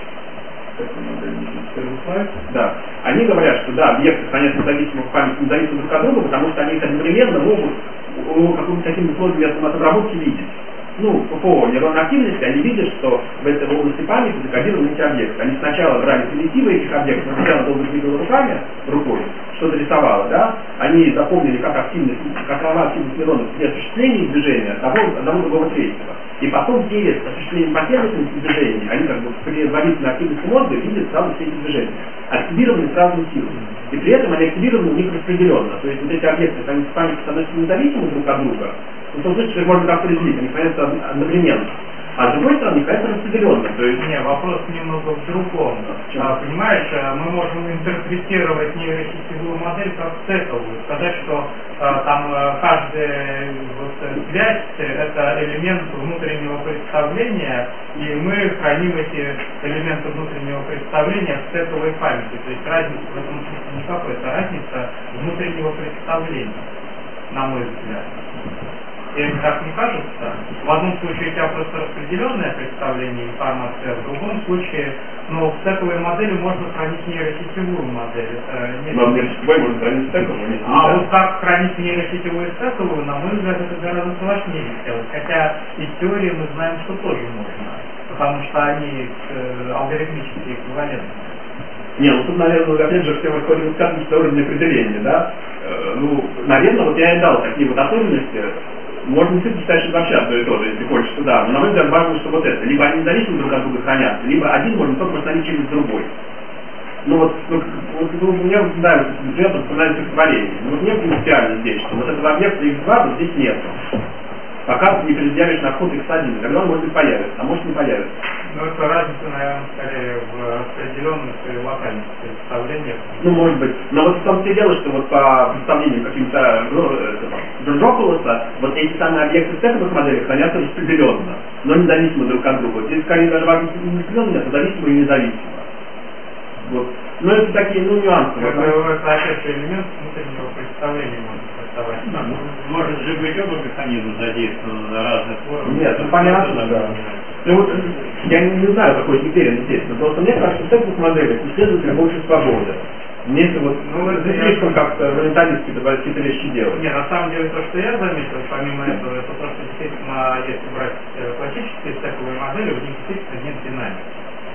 да. Они говорят, что да, объекты хранятся независимо в памяти, независимо друг от друга, потому что они одновременно могут каким-то сложным методом отработки видеть. По нейронной активности они видят, что в этой области памяти закодированы эти объекты. Они сначала брали примитивы этих объектов, сначала долго двигала рукой, что-то рисовала, да? Они запомнили, какова активность нейронов при осуществлении движения одного другого третьего. И потом перед осуществлением последовательности движений, они при предварительной активности мозга видят сразу все эти движения. Активированы с разными силами. И при этом они активированы у них распределенно. То есть вот эти объекты, они в памяти становятся независимы друг от друга, в том случае, что их можно как-то разделить, они хранятся одновременно. А с другой стороны, они хранятся распределенно. То есть... Не, вопрос немного в другом. Понимаешь, мы можем интерпретировать нейросетевую модель как стековую, сказать, что там каждая связь это элемент внутреннего представления, и мы храним эти элементы внутреннего представления в стековой памяти. То есть разница в этом смысле никакой, это разница внутреннего представления, на мой взгляд. Или так не кажется? В одном случае у тебя просто распределенное представление информации, а в другом случае, в стековой модели можно хранить нейросетевую модель. Но в нейросетевой можно хранить стековую. Вот как хранить нейросетевую и стековую, на мой взгляд, это гораздо сложнее сделать. Хотя из теории мы знаем, что тоже можно, потому что они алгоритмически эквивалентны. Не, тут, наверное, опять же, все мы ходим в сказочный уровень определения, да? Наверное, вот я и дал такие вот особенности. Можно действительно считать, что это вообще одно и то же, если хочется, да. Но на мой взгляд важно, что вот это. Либо они независимо друг от друга хранятся, либо один можно только восстановить через другой. Мне нравится, например, вспоминать стихотворение. Мне принципиально здесь, что вот этого объекта X2 вот здесь нет. Пока ты не предъявишь на вход X1, когда он может быть появится, а может не появится. Это разница, наверное, скорее в распределенности и локальности представлениях. Может быть. Но вот в том-то и дело, что вот по представлениям каким-то Джоффолоса, вот эти самые объекты стековых моделей хранятся распределенно, но независимо друг от друга. Здесь скорее даже важно не распределенно, а зависимо и независимо. Вот. Но это такие, нюансы. Это опять же элемент внутреннего представления можно представлять. Может же быть оба механизма задействованы на разных уровнях. Нет, понятно, да. Я не знаю, какой критерий здесь, но просто мне кажется, что в стековых моделях у исследователя больше свободы. Если это слишком как-то моменталистски какие-то вещи делать. Нет, на самом деле то, что я заметил, помимо этого, это то, что действительно, если брать классические стековые модели, у них действительно нет динамики.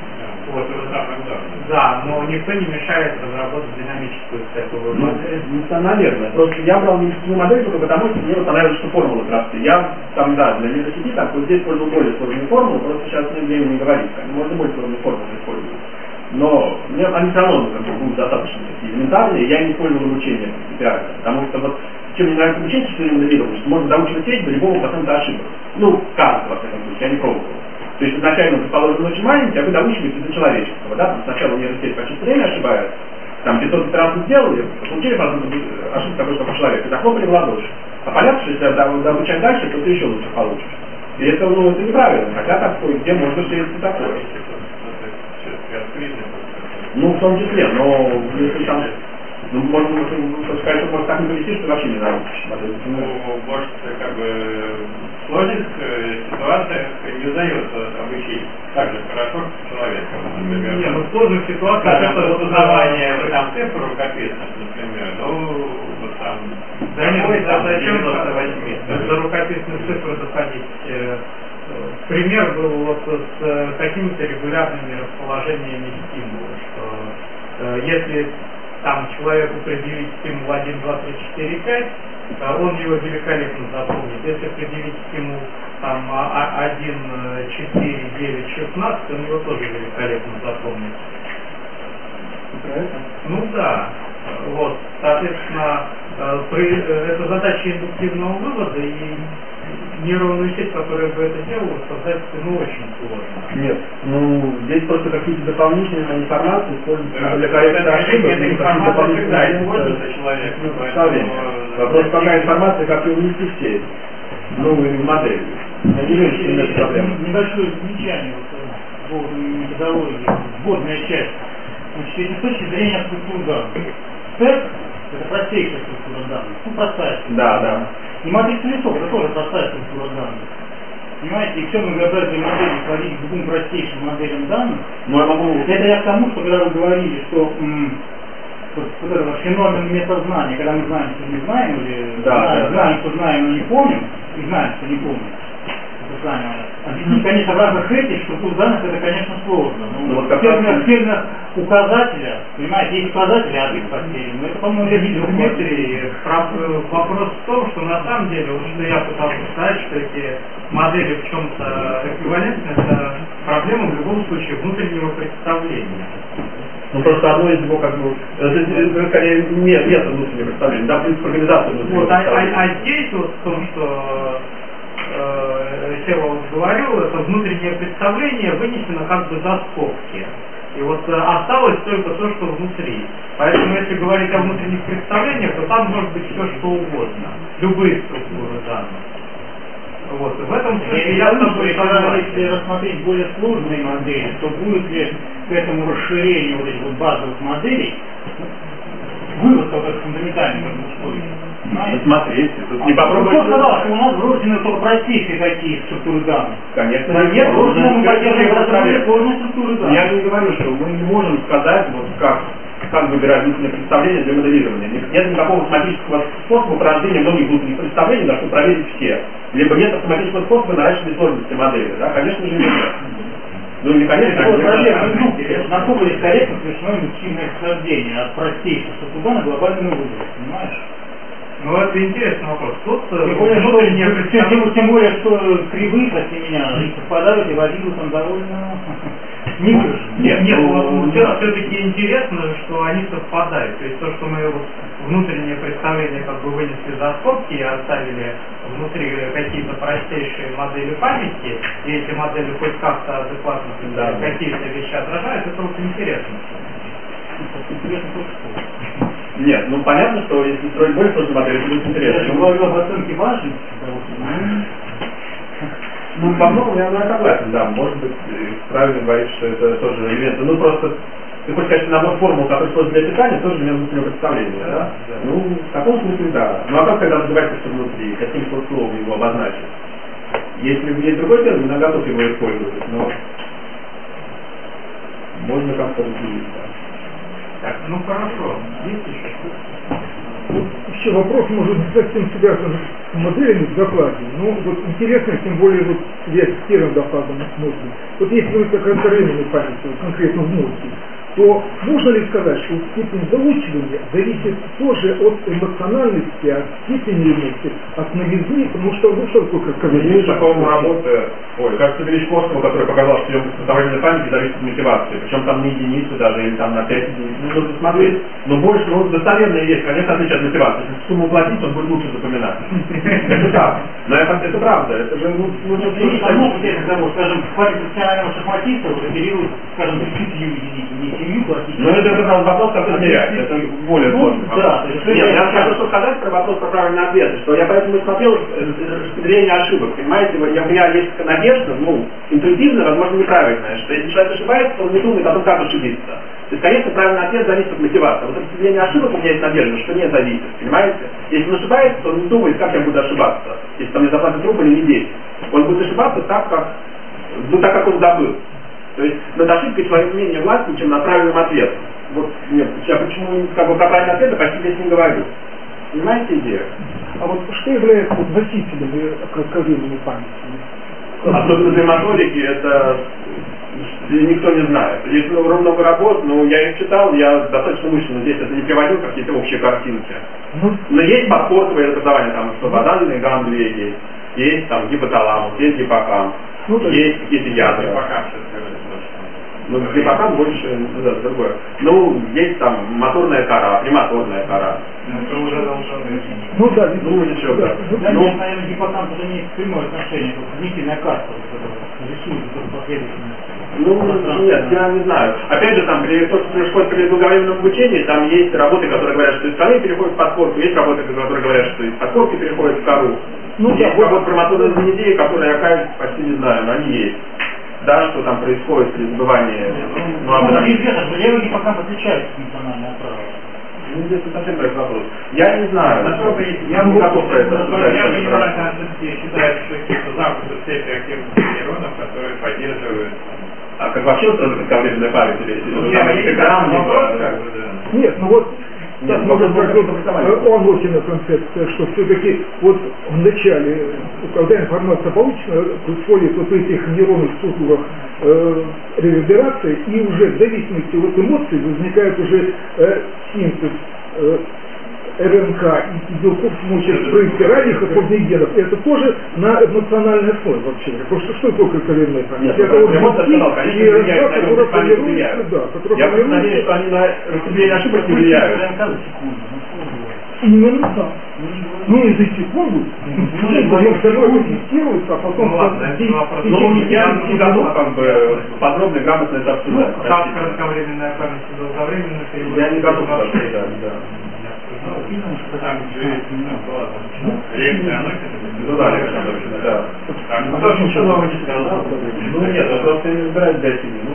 Да, но никто не мешает разработать динамическую стековую модель. Наверное. Просто я брал нейросетевую модель только потому, что мне понравилось, что формулы простые. Я там, да, для нейросети так вот здесь использовал более сложные формулы, просто сейчас нет времени говорить, можно более сложные формулы использовать. Но мне они все равно будут достаточно такие элементарные, я не использовал обучение принципиально, потому что вот чем мне нравится обучение, что я моделировал, что можно доучивать сеть до любого процента ошибок. Кажется, во всяком случае, я не пробовал. То есть изначально, предположим, очень маленький, а вы доучиваетесь до человеческого, да, там сначала нейросеть почти все время ошибается, там 500 операций сделали, получили ошибку такой, как у человека, и захлопали в ладоши. А понятно, что если обучать дальше, то ты еще лучше получишь. И это, это неправильно, хотя такое, где можно встретиться такое. В том числе, но если там, можно сказать, что может так не повести, что вообще не научишь. Может, в сложных ситуациях не удается обучить так же хорошо, как человека. Нет, в сложных ситуациях это узнавание цифр рукописных, например, там... Да нет, зачем за рукописные цифры доходить? Пример был с какими-то регулярными расположениями стимула, что если там человеку предъявить стимул 1, 2, 3, 4, 5, он его великолепно запомнит. Если предъявить стимул там 1, 4, 9, 16, он его тоже великолепно запомнит. Да. Соответственно, это задача индуктивного вывода, и нейронную сеть, которая бы это делала, создать очень сложно. Нет, здесь просто какие-то дополнительные информации используются для коррекции ошибок. Информация всегда используется человеком. Вопрос, какая информация, как ее внести в сеть. В модель. Я не вижу, что нет проблем. Небольшое замечание по методологии, вводная часть. Значит, с точки зрения структуры данных. Стек – это простейшая структура данных, простая структура. Да. И матрица весов – это тоже простая структура данных. Понимаете, и все многообразие моделей сводить к двум простейшим моделям данных. Это я к тому, что когда вы говорили, что вот это феномен метазнания, когда мы знаем, что не знаем, или знаем, что знаем, но не помним, и знаем, что не помним. Объяснить, конечно, в рамках этих структур данных это, конечно, сложно. В терминах указателя, понимаете, есть указатели, а их потери. Но это, по-моему, Дмитрий, вопрос в том, что на самом деле, что я пытался сказать, что эти модели в чем-то эквивалентны, это проблема в любом случае внутреннего представления. Просто одно из него это скорее метод внутреннего представления, принцип организации внутреннего представления. А здесь в том, что первого говорил, это внутреннее представление вынесено как бы за скобки. И вот осталось только то, что внутри. Поэтому, если говорить о внутренних представлениях, то там может быть все, что угодно. Любые структуры данных. Вот. В этом смысле я с тобой согласен. Если рассмотреть более сложные модели, то будет ли к этому расширению вот этих вот базовых моделей вывод какой-то фундаментальный условий? Ну, смотрите, тут не Кто попробуйте... сказал, что у нас вроде только простейшие такие структуры данных? Конечно, Да нет, можно мы поддерживаем расставить. сложные структуры данных. Я же не говорю, что мы не можем сказать, вот как выбирать внутреннее представление для моделирования. Нет никакого автоматического способа порождения многих внутренних представлений, на что проверить все. Либо нет автоматического способа наращивания сложности модели. Да? Конечно же, нет. Ну, не конечно, насколько здесь корректно совершено индуктивное расхождение от простейших структур данных к глобальному выбору, понимаешь? Ну, это интересный вопрос. Тут тем более, что кривые, прости меня, они совпадают и водилу там довольно не выражены. Нет, все-таки интересно, что они совпадают. То есть то, что мы вот внутреннее представление как бы вынесли за скобки и оставили внутри какие-то простейшие модели памяти, и эти модели хоть как-то адекватно какие-то вещи отражают, это вот интересно. Интересно то, что... Нет, ну понятно, что если строить более сложную модель, это будет интересно. Я говорю об оценке важности того, что... Ну, во многом я согласен, да, может быть, правильно говорить, что это тоже элементы. Ну, просто, ты хочешь сказать, что набор формул, который сложен для питания, тоже элемент внутреннего представления, да? Ну, в таком смысле, да. Ну, а как когда называется все внутри, каким словом его обозначить? Если есть другой термин, иногда готов его использовать, но можно как-то разделить, да. Так, ну хорошо, есть еще? Вот еще вопрос может не совсем связан с моделями в докладе, но вот интересно, тем более вот связь с первым докладом с мозгом. Вот если говорить о кратковременной памяти, вот конкретно в мозге, то можно ли сказать, что степень заучивания зависит тоже от эмоциональности, от степени эмоций, от новизны, потому что, ну что такое кратковременная память? Такому работы, кажется, Величковскому, который показал, что емкость кратковременной памяти зависит от мотивации, причем там на единицу даже, или там на 5 единиц, ну нужно смотреть, но больше, ну достоверная вещь, конечно, отличие от мотивации, если сумму платить, он будет лучше запоминать. Это так, но это правда, это же, скажем, хватит профессионального шахматиста, оперирует, скажем, 30 единиц, но это вопрос, как измеряется, это более сложный вопрос. Да, нет, я хочу что сказать про вопрос про правильный ответ, что я поэтому и смотрел распределение ошибок, понимаете, у меня есть надежда, ну, интуитивно, возможно, неправильная, что если человек ошибается, то он не думает о том, как ошибиться. То есть, конечно, правильный ответ зависит от мотивации. Вот распределение ошибок у меня есть надежда, что не зависит, понимаете? Если он ошибается, то он не думает, как я буду ошибаться, если там мне заплатят рубль или не 10. Он будет ошибаться так, как он забыл. То есть над ошибкой человек менее властен, чем над правильным ответом. Вот нет, я почему про правильный ответ почти здесь не говорю. Понимаете идею? А вот что является носителями кратковременной памяти? Особенно для моторики это никто не знает. Есть много работ, но я их читал, я достаточно мысленно здесь это не приводил, какие-то общие картинки. Но есть подкорковое образование, там слободальные ганглии есть там гипоталамус, есть гиппокамп, есть какие-то ядра. Ну, гиппокамп больше, да, другое. Ну, есть там моторная кора, премоторная кора. Это уже должно быть. Ну да, ничего, да. Ну, наверное, гиппокамп уже имеет прямое отношение, как когнитивная карта, рисует последовательность. Ну, нет, я не знаю. Опять же, там, то, что происходит при долговременном обучении, там есть работы, которые говорят, что из коры переходят в подкорку, есть работы, которые говорят, что из подкорки переходят в кору. Ну, есть работы про моторные занятия, которые я, кажется, почти не знаю, но они есть. Да, что там происходит при забывании. Неизвестно, что левый гиппокамп отличается функционально от правого. Ну, здесь совсем другой вопрос. Я не знаю, насколько я не готов про это сказать. Я понимаю, что считается, что какие-то запуски цепи активных нейронов, которые поддерживают. А как вообще устроена кратковременная память? Нет, ну вот так можно сказать, Анлокина концепция, что все-таки вот в начале, когда информация получена, происходит вот в этих нейронных структурах реверберация, и уже в зависимости от эмоций возникает уже синтез РНК и белков мочат проектировать их от водных генов. Это тоже на эмоциональной основе вообще. Потому что такое кратковременная память? Это вот белки и РНК, которые формируются, да, которые я надеюсь, что они на распределение ошибок не влияют. Именно так. не за секунду, но второе тестируется, а потом... Ну ладно, это вопрос. Ну, я не готов как бы подробно, грамотно это обсуждать. Как кратковременная память и долговременная перевод. Я не готов обсуждать, да. Лекция, Ну да, Александр, да. Там никто ничего нового не сказал. Ну нет, просто не разбирать для себя.